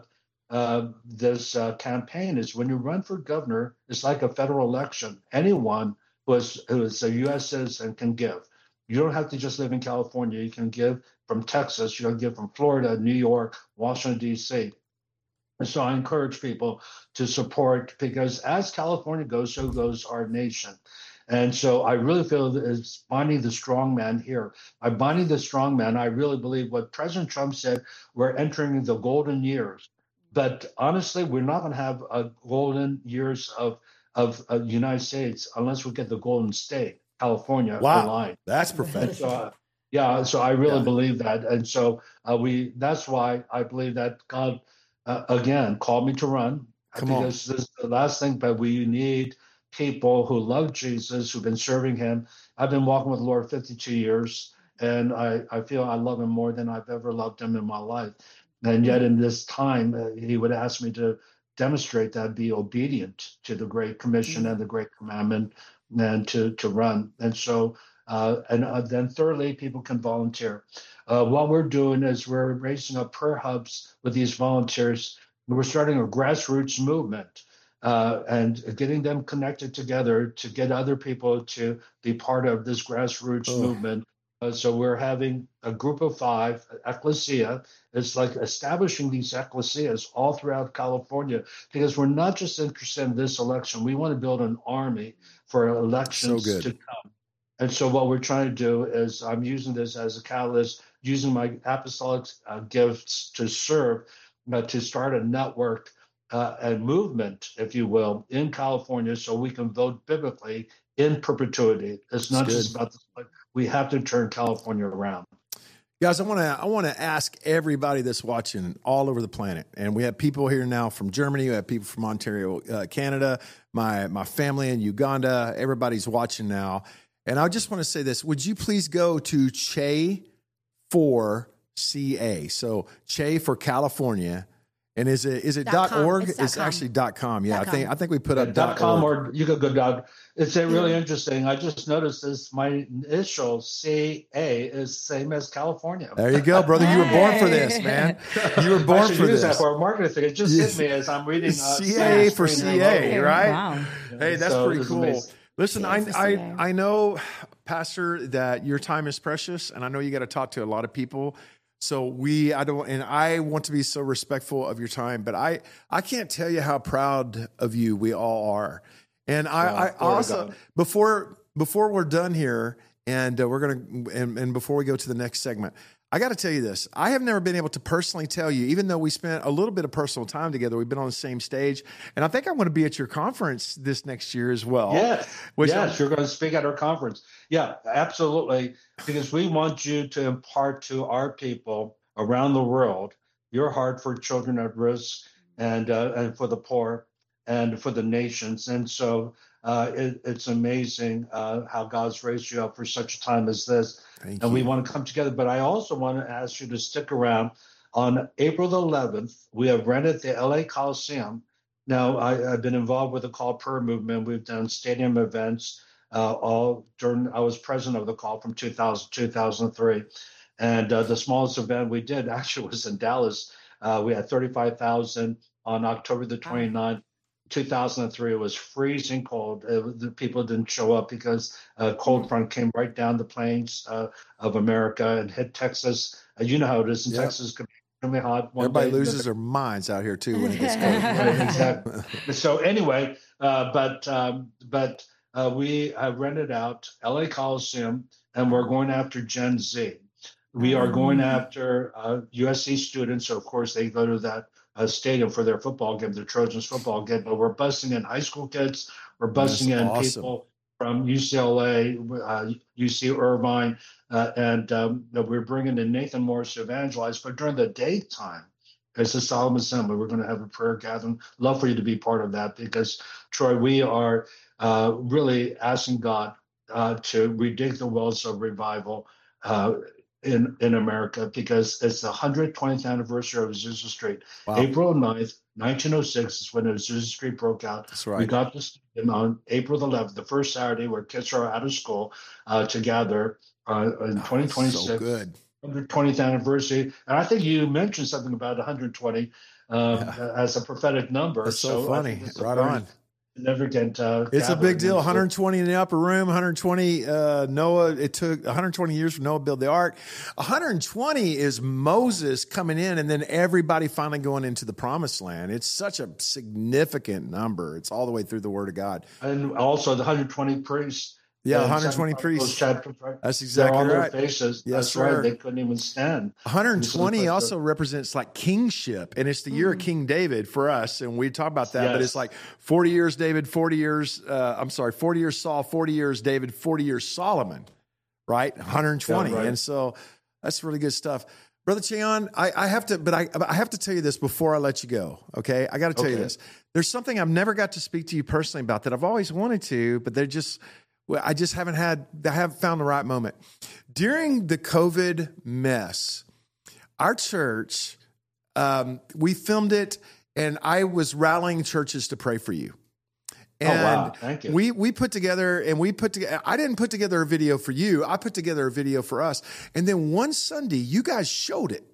uh, this uh, campaign is when you run for governor, it's like a federal election. Anyone who is, who is a U S citizen can give. You don't have to just live in California. You can give from Texas. You can give from Florida, New York, Washington, D C. And so I encourage people to support, because as California goes, so goes our nation. And so I really feel that it's binding the strong man here. By binding the strong man, I really believe what President Trump said, we're entering the golden years. But honestly, we're not going to have a golden years of of uh, the United States unless we get the Golden State, California, wow, aligned. That's prophetic. So, uh, yeah, so I really Yeah. believe that, and so uh, we. That's why I believe that God uh, again called me to run. Come on. Because this is the last thing, but we need people who love Jesus, who've been serving Him. I've been walking with the Lord fifty-two years, and I I feel I love Him more than I've ever loved Him in my life. And yet, in this time, uh, He would ask me to demonstrate that, be obedient to the Great Commission and the Great Commandment, and to to run. And so, uh, and uh, then thirdly, people can volunteer. Uh, what we're doing is we're raising up prayer hubs with these volunteers. We're starting a grassroots movement uh, and getting them connected together to get other people to be part of this grassroots Oh. movement. Uh, so we're having a group of five, ecclesia. It's like establishing these ecclesias all throughout California, because we're not just interested in this election. We want to build an army for elections So good. to come. And so what we're trying to do is I'm using this as a catalyst, using my apostolic uh, gifts to serve, uh, to start a network uh, and movement, if you will, in California, so we can vote biblically in perpetuity. It's not That's just good. about the, we have to turn California around. Guys, I want to I want to ask everybody that's watching all over the planet, and we have people here now from Germany, we have people from Ontario, uh, Canada, my my family in Uganda. Everybody's watching now, and I just want to say this: would you please go to Che for C A? So Che for California, and is it is it Dot dot com. org? It's dot It's com. actually dot com. Yeah, Dot I think com. I think we put Uh, up dot dot com, org. or you could go dot. It's a really interesting. I just noticed this. My initial C A is same as California. There you go, brother. You were born for this, man. You were I born should for use this. that for a marketing thing. It just Yes. hit me as I'm reading. Uh, C A for screen C A, below. right? Wow. Hey, that's So pretty it's cool. amazing. Listen, C A I, for C I A. I know, Pastor, that your time is precious, and I know you got to talk to a lot of people. So we, I don't, and I want to be so respectful of your time, but I, I can't tell you how proud of you we all are. And I, Wow, I glory to also God. before before we're done here, and uh, we're gonna, and, and before we go to the next segment, I got to tell you this. I have never been able to personally tell you, even though we spent a little bit of personal time together, we've been on the same stage, and I think I'm going to be at your conference this next year as well. Yes, Which yes, I'm- you're going to speak at our conference. Yeah, absolutely. Because we want you to impart to our people around the world your heart for children at risk and uh, and for the poor and for the nations. And so uh, it, it's amazing uh, how God's raised you up for such a time as this. Thank and you. we want to come together. But I also want to ask you to stick around. On April the eleventh, we have rented the L A Coliseum. Now, I, I've been involved with the Call Prayer movement. We've done stadium events uh, all during, I was president of the Call from two thousand, two thousand three. And uh, the smallest event we did actually was in Dallas. Uh, we had thirty-five thousand on October the twenty-ninth. two thousand three, it was freezing cold. It, the people didn't show up because a cold front came right down the plains uh, of America and hit Texas. Uh, you know how it is in Yep. Texas. It can be extremely hot. One Everybody day, loses their minds out here too when it gets cold. Right, exactly. So anyway, uh, but um, but uh, we have rented out L A Coliseum, and we're going after Gen Z. We are going after uh, U S C students. So of course, they go to that uh, stadium for their football game, the Trojans football game. But we're busing in high school kids. We're busing That's in awesome. people from U C L A, uh, U C Irvine, uh, and um, we're bringing in Nathan Morris to evangelize. But during the daytime, it's a solemn assembly. We're going to have a prayer gathering. Love for you to be part of that because, Troy, we are uh, really asking God uh, to redig the wells of revival uh, in, in America because it's the one hundred twentieth anniversary of Azusa Street. Wow. April ninth, nineteen oh six is when Azusa Street broke out. That's right. We got this on April eleventh, the first Saturday where kids are out of school uh, to gather uh, in twenty twenty-six. So good. one hundred twentieth anniversary. And I think you mentioned something about one hundred twenty um, yeah. as a prophetic number. That's so, so funny. Right on. Significant. Uh, it's a big deal. one hundred twenty in the upper room, one hundred twenty uh, Noah. It took one hundred twenty years for Noah to build the ark. one hundred twenty is Moses coming in and then everybody finally going into the promised land. It's such a significant number. It's all the way through the word of God. And also the one hundred twenty priests. Yeah, one hundred twenty priests. Chapters, right? That's exactly They're on right. Their faces. Yes, That's sir. right. They couldn't even stand. one hundred twenty also represents like kingship, and it's the year mm. of King David for us. And we talk about that, yes. but it's like forty years David, forty years. Uh, I'm sorry, forty years Saul, forty years David, forty years Solomon. Right, one hundred twenty, yeah, right. And so that's really good stuff. Brother Cheon, I, I have to, but I, I have to tell you this before I let you go. Okay, I got to tell okay. you this. There's something I've never got to speak to you personally about that I've always wanted to, but they're just. Well, I just haven't had, I haven't found the right moment. During the COVID mess, our church, um, we filmed it, and I was rallying churches to pray for you. And oh, wow. Thank you. we we put together, and we put together, I didn't put together a video for you. I put together a video for us. And then one Sunday, you guys showed it.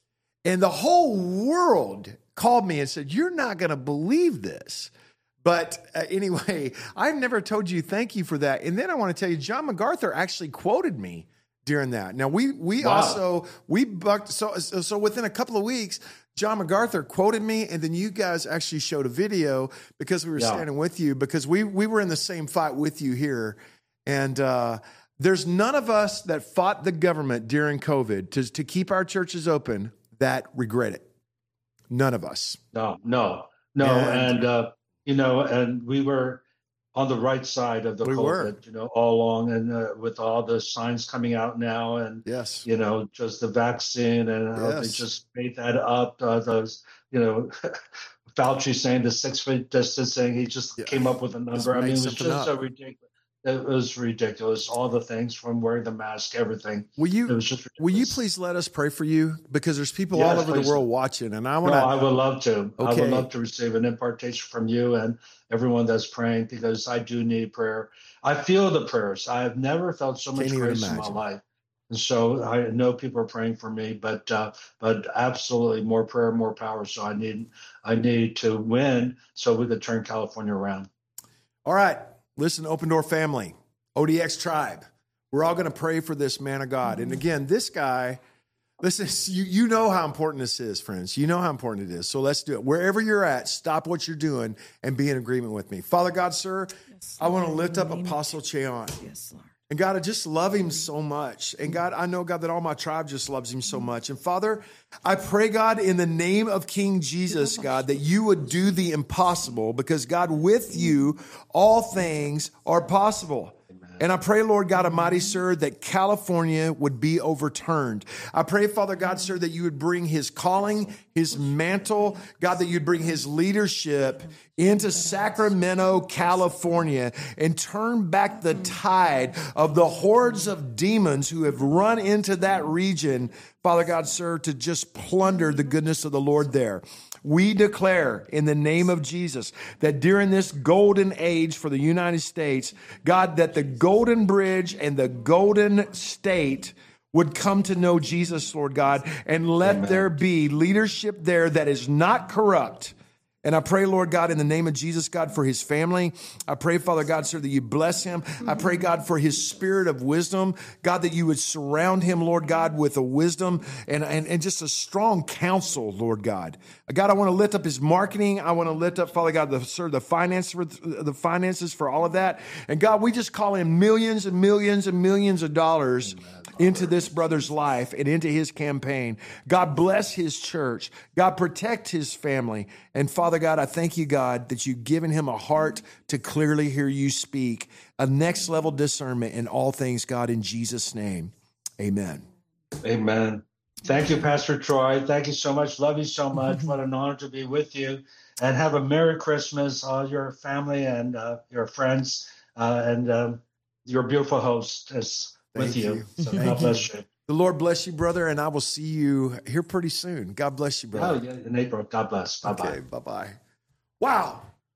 And the whole world called me and said, you're not going to believe this. But uh, anyway, I've never told you thank you for that. And then I want to tell you, John MacArthur actually quoted me during that. Now, we we wow. also, we bucked, so, so within a couple of weeks, John MacArthur quoted me, and then you guys actually showed a video because we were yeah. standing with you, because we, we were in the same fight with you here. And uh, there's none of us that fought the government during COVID to, to keep our churches open that regret it. None of us. No, no, no. And, and uh, you know, and we were on the right side of the we COVID, were. you know, all along, and uh, with all the signs coming out now, and yes, you know, just the vaccine, and how yes. they just made that up. Uh, those, you know, Fauci saying the six feet distancing, he just yeah. came up with a number. I mean, it was just up. so ridiculous. It was ridiculous. All the things from wearing the mask, everything. Will you? It was just ridiculous. Will you please let us pray for you, because there's people yes, all over please. the world watching, and I want to. No, I would love to. Okay. I would love to receive an impartation from you and everyone that's praying, because I do need prayer. I feel the prayers. I have never felt so much grace in my life, and so I know people are praying for me. But uh, but absolutely more prayer, more power. So I need I need to win so we could turn California around. All right, listen, Open Door family. O D X tribe, we're all going to pray for this man of God. And again, this guy, listen, you, you know how important this is, friends. You know how important it is. So let's do it. Wherever you're at, stop what you're doing and be in agreement with me. Father God, sir, yes, I want to lift up Apostle Cheon. Yes, Lord. And God, I just love him so much. And God, I know, God, that all my tribe just loves him so much. And Father, I pray, God, in the name of King Jesus, God, that you would do the impossible, because God, with you, all things are possible. And I pray, Lord God Almighty, sir, that California would be overturned. I pray, Father God, sir, that you would bring his calling, his mantle, God, that you'd bring his leadership into Sacramento, California, and turn back the tide of the hordes of demons who have run into that region, Father God, sir, to just plunder the goodness of the Lord there. We declare in the name of Jesus that during this golden age for the United States, God, that the golden bridge and the golden state would come to know Jesus, Lord God, and let Amen. There be leadership there that is not corrupt. And I pray, Lord God, in the name of Jesus, God, for his family. I pray, Father God, sir, that you bless him. I pray, God, for his spirit of wisdom. God, that you would surround him, Lord God, with a wisdom and, and, and just a strong counsel, Lord God. God, I want to lift up his marketing. I want to lift up, Father God, the, sir, the, finance for, the finances for all of that. And God, we just call in millions and millions and millions of dollars Amen. Into this brother's life and into his campaign. God, bless his church. God, protect his family. And Father God, I thank you, God, that you've given him a heart to clearly hear you speak, a next level discernment in all things, God, in Jesus' name. Amen. Amen. Thank you, Pastor Troy. Thank you so much. Love you so much. What an honor to be with you. And have a Merry Christmas, all your family and uh, your friends, uh, and um, your beautiful host is with you. you. So Thank God bless you. The Lord bless you, brother, and I will see you here pretty soon. God bless you, brother. Oh, yeah, in April. God bless. Bye-bye. Okay, bye-bye. Wow.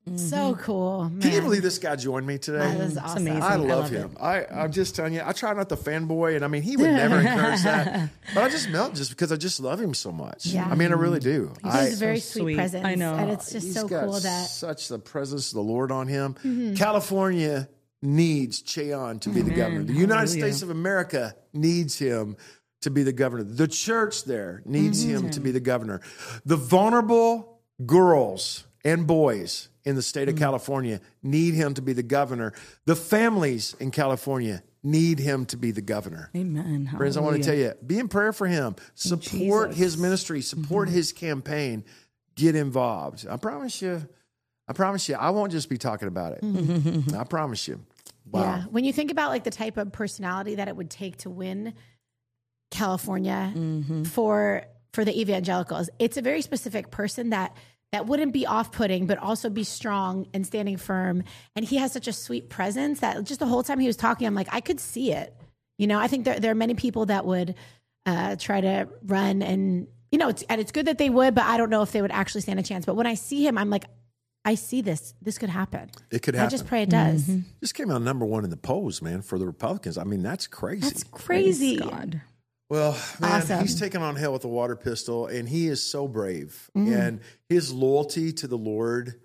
So cool. Man. Can you believe this guy joined me today? That is awesome. amazing. I love, I love him. I, I'm just telling you, I try not to fanboy, and I mean, he would never encourage that. But I just melt just because I just love him so much. Yeah. I mean, I really do. He I, has a very So sweet sweet. presence. I know. And it's just he's so got cool that. such the presence of the Lord on him. Mm-hmm. California needs Cheon to be the governor. The United Hallelujah. States of America needs him to be the governor. The church there needs him to be the governor. The vulnerable girls and boys in the state of California need him to be the governor. The families in California need him to be the governor. Amen. Friends, I want to Hallelujah. tell you, be in prayer for him. Support Jesus. his ministry. Support his campaign. Get involved. I promise you, I promise you, I won't just be talking about it. I promise you. Wow. Yeah. When you think about like the type of personality that it would take to win California Mm-hmm. for for the evangelicals, it's a very specific person that that wouldn't be off-putting, but also be strong and standing firm. And he has such a sweet presence that just the whole time he was talking, I'm like, I could see it. You know, I think there, there are many people that would uh, try to run and, you know, it's, and it's good that they would, but I don't know if they would actually stand a chance. But when I see him, I'm like, I see this. This could happen. It could I happen. just pray it does. Just came out number one in the polls, man, for the Republicans. I mean, that's crazy. That's crazy. Praise God. Well, man, Awesome. he's taken on hell with a water pistol, and he is so brave. And his loyalty to the Lord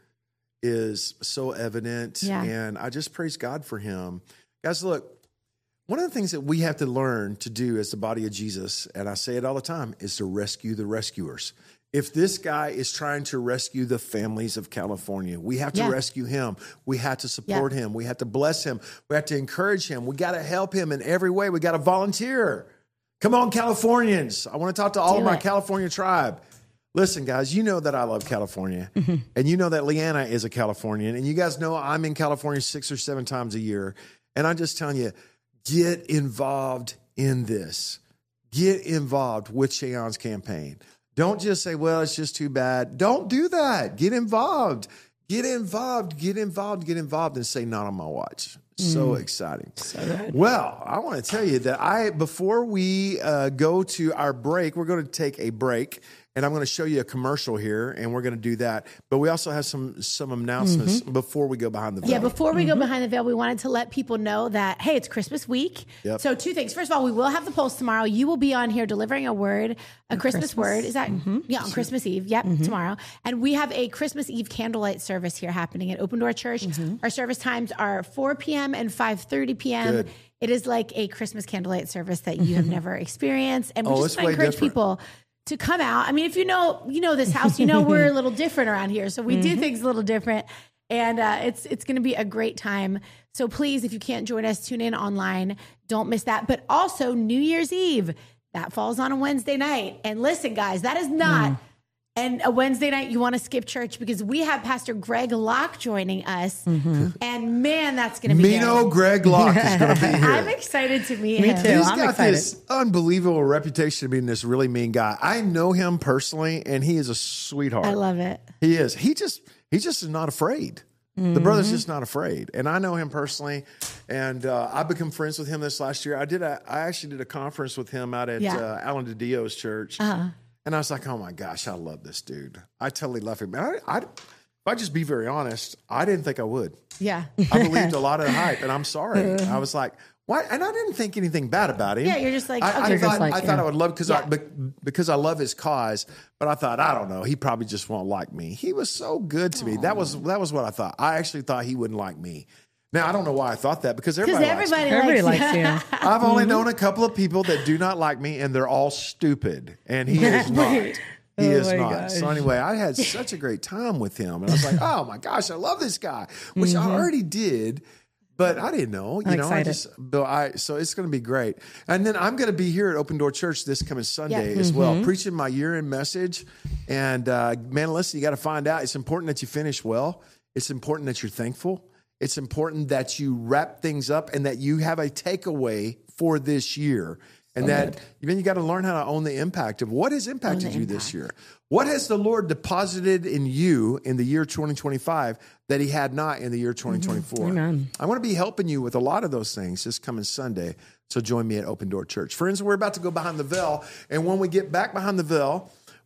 is so evident. Yeah. And I just praise God for him. Guys, look, one of the things that we have to learn to do as the body of Jesus, and I say it all the time, is to rescue the rescuers. If this guy is trying to rescue the families of California, we have to Yeah. rescue him. We have to support him. We have to bless him. We have to encourage him. We got to help him in every way. We got to volunteer. Come on, Californians. I want to talk to all Do of my it. California tribe. Listen, guys, you know that I love California. And you know that Leanna is a Californian. And you guys know I'm in California six or seven times a year. And I'm just telling you, get involved in this. Get involved with Cheon's campaign. Don't just say, well, it's just too bad. Don't do that. Get involved. Get involved. Get involved. Get involved and say, not on my watch. So exciting. Well, I want to tell you that I before we uh, go to our break, we're going to take a break, and I'm going to show you a commercial here, and we're going to do that. But we also have some some announcements before we go behind the veil. Yeah, before we go behind the veil, we wanted to let people know that, hey, it's Christmas week. Yep. So two things. First of all, we will have the polls tomorrow. You will be on here delivering a word, a Christmas, word. Is that? Yeah, on Christmas Eve. Yep, tomorrow. And we have a Christmas Eve candlelight service here happening at Open Door Church. Our service times are four p.m. and five thirty p.m. Good. It is like a Christmas candlelight service that you have never experienced. And we Oh, just it's want to way encourage different. people to come out. I mean, if you know, you know this house, you know we're a little different around here. So we do things a little different. And uh, it's it's going to be a great time. So please, if you can't join us, tune in online. Don't miss that. But also New Year's Eve, that falls on a Wednesday night. And listen, guys, that is not and a Wednesday night you want to skip church, because we have Pastor Greg Locke joining us. And man, that's going to be Mino good. Greg Locke is going to be here. I'm excited to meet Me him. too. He's I'm got excited. this unbelievable reputation of being this really mean guy. I know him personally, and he is a sweetheart. I love it. He is. He just he just is not afraid. The brother's just not afraid, and I know him personally, and uh, I become friends with him this last year. I did. A, I actually did a conference with him out at Yeah. uh, Alan DiDio's church, Uh-huh. and I was like, "Oh my gosh, I love this dude. I totally love him." And I, I, if I just be very honest, I didn't think I would. Yeah. I believed a lot of the hype, and I'm sorry. I was like, "Why?" And I didn't think anything bad about him. Yeah, you're just like, I, okay. I You're thought, just like, I thought yeah. I would love because I Yeah. bec- because I love his cause, but I thought I don't know. He probably just won't like me. He was so good to me. That was that was what I thought. I actually thought he wouldn't like me. Now I don't know why I thought that, because Because everybody, likes me. everybody, Everybody likes, likes you. I've only known a couple of people that do not like me, and they're all stupid. And he is not. He Oh is my not. gosh. So anyway, I had such a great time with him, and I was like, "Oh my gosh, I love this guy," which I already did, but I didn't know. You I'm know, I excited. just. But I. So it's going to be great, and then I'm going to be here at Open Door Church this coming Sunday Yeah. as well, preaching my year-end message. And uh, man, listen, you got to find out. It's important that you finish well. It's important that you're thankful. It's important that you wrap things up and that you have a takeaway for this year. And that then you got to learn how to own the impact of what has impacted you this year. What has the Lord deposited in you in the year twenty twenty-five that he had not in the year twenty twenty-four? Amen. I want to be helping you with a lot of those things this coming Sunday. So join me at Open Door Church. Friends, we're about to go behind the veil. And when we get back behind the veil,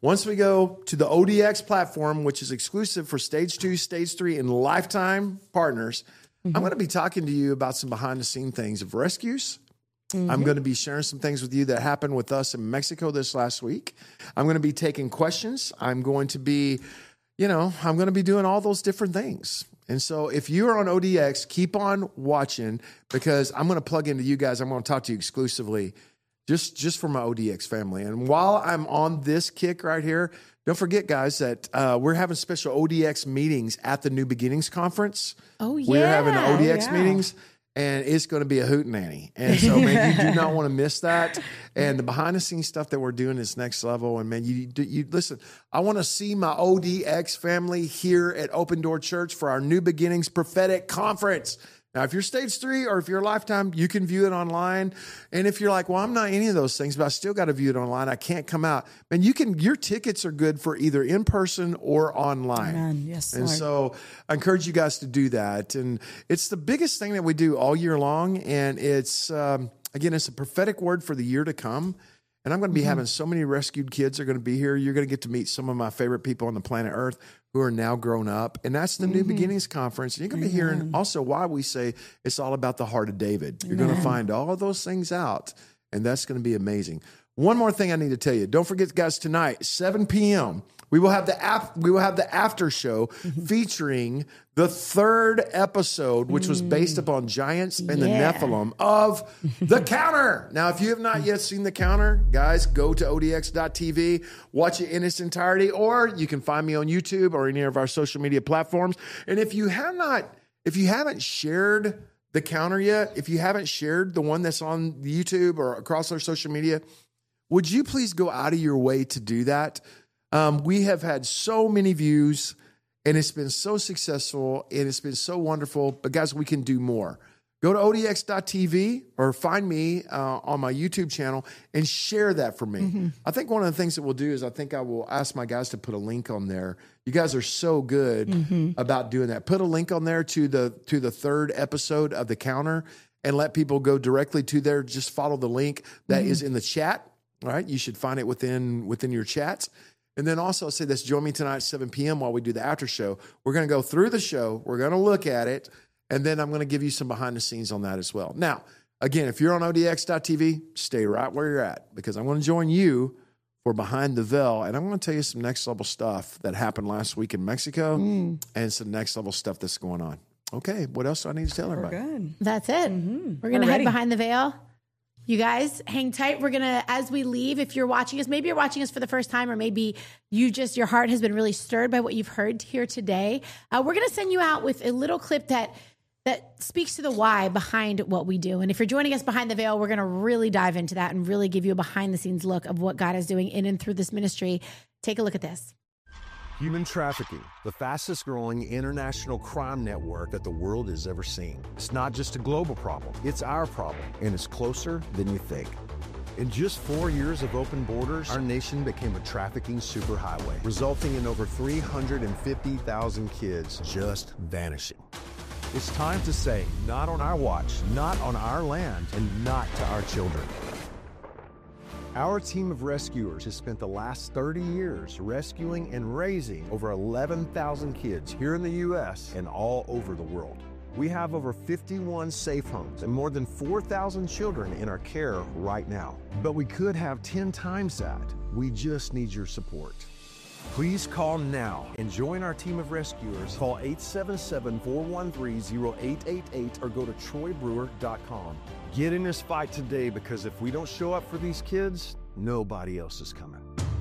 Once we go to the O D X platform, which is exclusive for stage two, stage three, and lifetime partners, mm-hmm. I'm going to be talking to you about some behind the scene things of rescues. Mm-hmm. I'm going to be sharing some things with you that happened with us in Mexico this last week. I'm going to be taking questions. I'm going to be, you know, I'm going to be doing all those different things. And so if you're on O D X, keep on watching because I'm going to plug into you guys. I'm going to talk to you exclusively just, just for my O D X family. And while I'm on this kick right here, don't forget, guys, that uh, we're having special O D X meetings at the New Beginnings Conference. Oh, yeah. We're having O D X yeah. meetings. And it's going to be a hootenanny. And so, man, you do not want to miss that. And the behind the scenes stuff that we're doing is next level. And man, you, you listen, I want to see my O D X family here at Open Door Church for our New Beginnings Prophetic Conference. Now, if you're stage three or if you're lifetime, you can view it online. And if you're like, well, I'm not any of those things, but I still got to view it online. I can't come out. Man, you can, your tickets are good for either in person or online. Amen. Yes, and Lord. so I encourage you guys to do that. And it's the biggest thing that we do all year long. And it's, um, again, it's a prophetic word for the year to come. And I'm going to be mm-hmm. having so many rescued kids are going to be here. You're going to get to meet some of my favorite people on the planet Earth who are now grown up. And that's the mm-hmm. New Beginnings Conference. And you're going to be hearing also why we say it's all about the heart of David. You're Amen. going to find all of those things out, and that's going to be amazing. One more thing I need to tell you. Don't forget, guys, tonight, seven p.m., we will have the ap- we will have the after show mm-hmm. featuring the third episode, which was based upon giants and yeah. the Nephilim of The Counter. Now, if you have not yet seen The Counter, guys, go to O D X dot T V, watch it in its entirety, or you can find me on YouTube or any of our social media platforms. And if you have not, if you haven't shared The Counter yet, if you haven't shared the one that's on YouTube or across our social media, would you please go out of your way to do that? Um, we have had so many views, and it's been so successful, and it's been so wonderful. But guys, we can do more. Go to O D X dot T V or find me uh, on my YouTube channel and share that for me. Mm-hmm. I think one of the things that we'll do is I think I will ask my guys to put a link on there. You guys are so good mm-hmm. about doing that. Put a link on there to the to the third episode of The Counter and let people go directly to there. Just follow the link that mm-hmm. is in the chat. All right, you should find it within within your chats. And then also say this, join me tonight at seven p.m. while we do the after show. We're going to go through the show. We're going to look at it. And then I'm going to give you some behind the scenes on that as well. Now, again, if you're on O D X dot T V, stay right where you're at because I'm going to join you for Behind the Veil. And I'm going to tell you some next level stuff that happened last week in Mexico mm. and some next level stuff that's going on. Okay, what else do I need to tell We're everybody? good. That's it. Mm-hmm. We're going to head behind the veil. You guys hang tight. We're going to, as we leave, if you're watching us, maybe you're watching us for the first time, or maybe you just, your heart has been really stirred by what you've heard here today. Uh, we're going to send you out with a little clip that, that speaks to the why behind what we do. And if you're joining us behind the veil, we're going to really dive into that and really give you a behind the scenes look of what God is doing in and through this ministry. Take a look at this. Human trafficking, the fastest growing international crime network that the world has ever seen. It's not just a global problem, it's our problem, and it's closer than you think. In just four years of open borders, our nation became a trafficking superhighway, resulting in over three hundred fifty thousand kids just vanishing. It's time to say, not on our watch, not on our land, and not to our children. Our team of rescuers has spent the last thirty years rescuing and raising over eleven thousand kids here in the U S and all over the world. We have over fifty-one safe homes and more than four thousand children in our care right now. But we could have ten times that. We just need your support. Please call now and join our team of rescuers. Call eight seven seven, four one three, zero eight eight eight or go to troy brewer dot com. Get in this fight today because if we don't show up for these kids, nobody else is coming.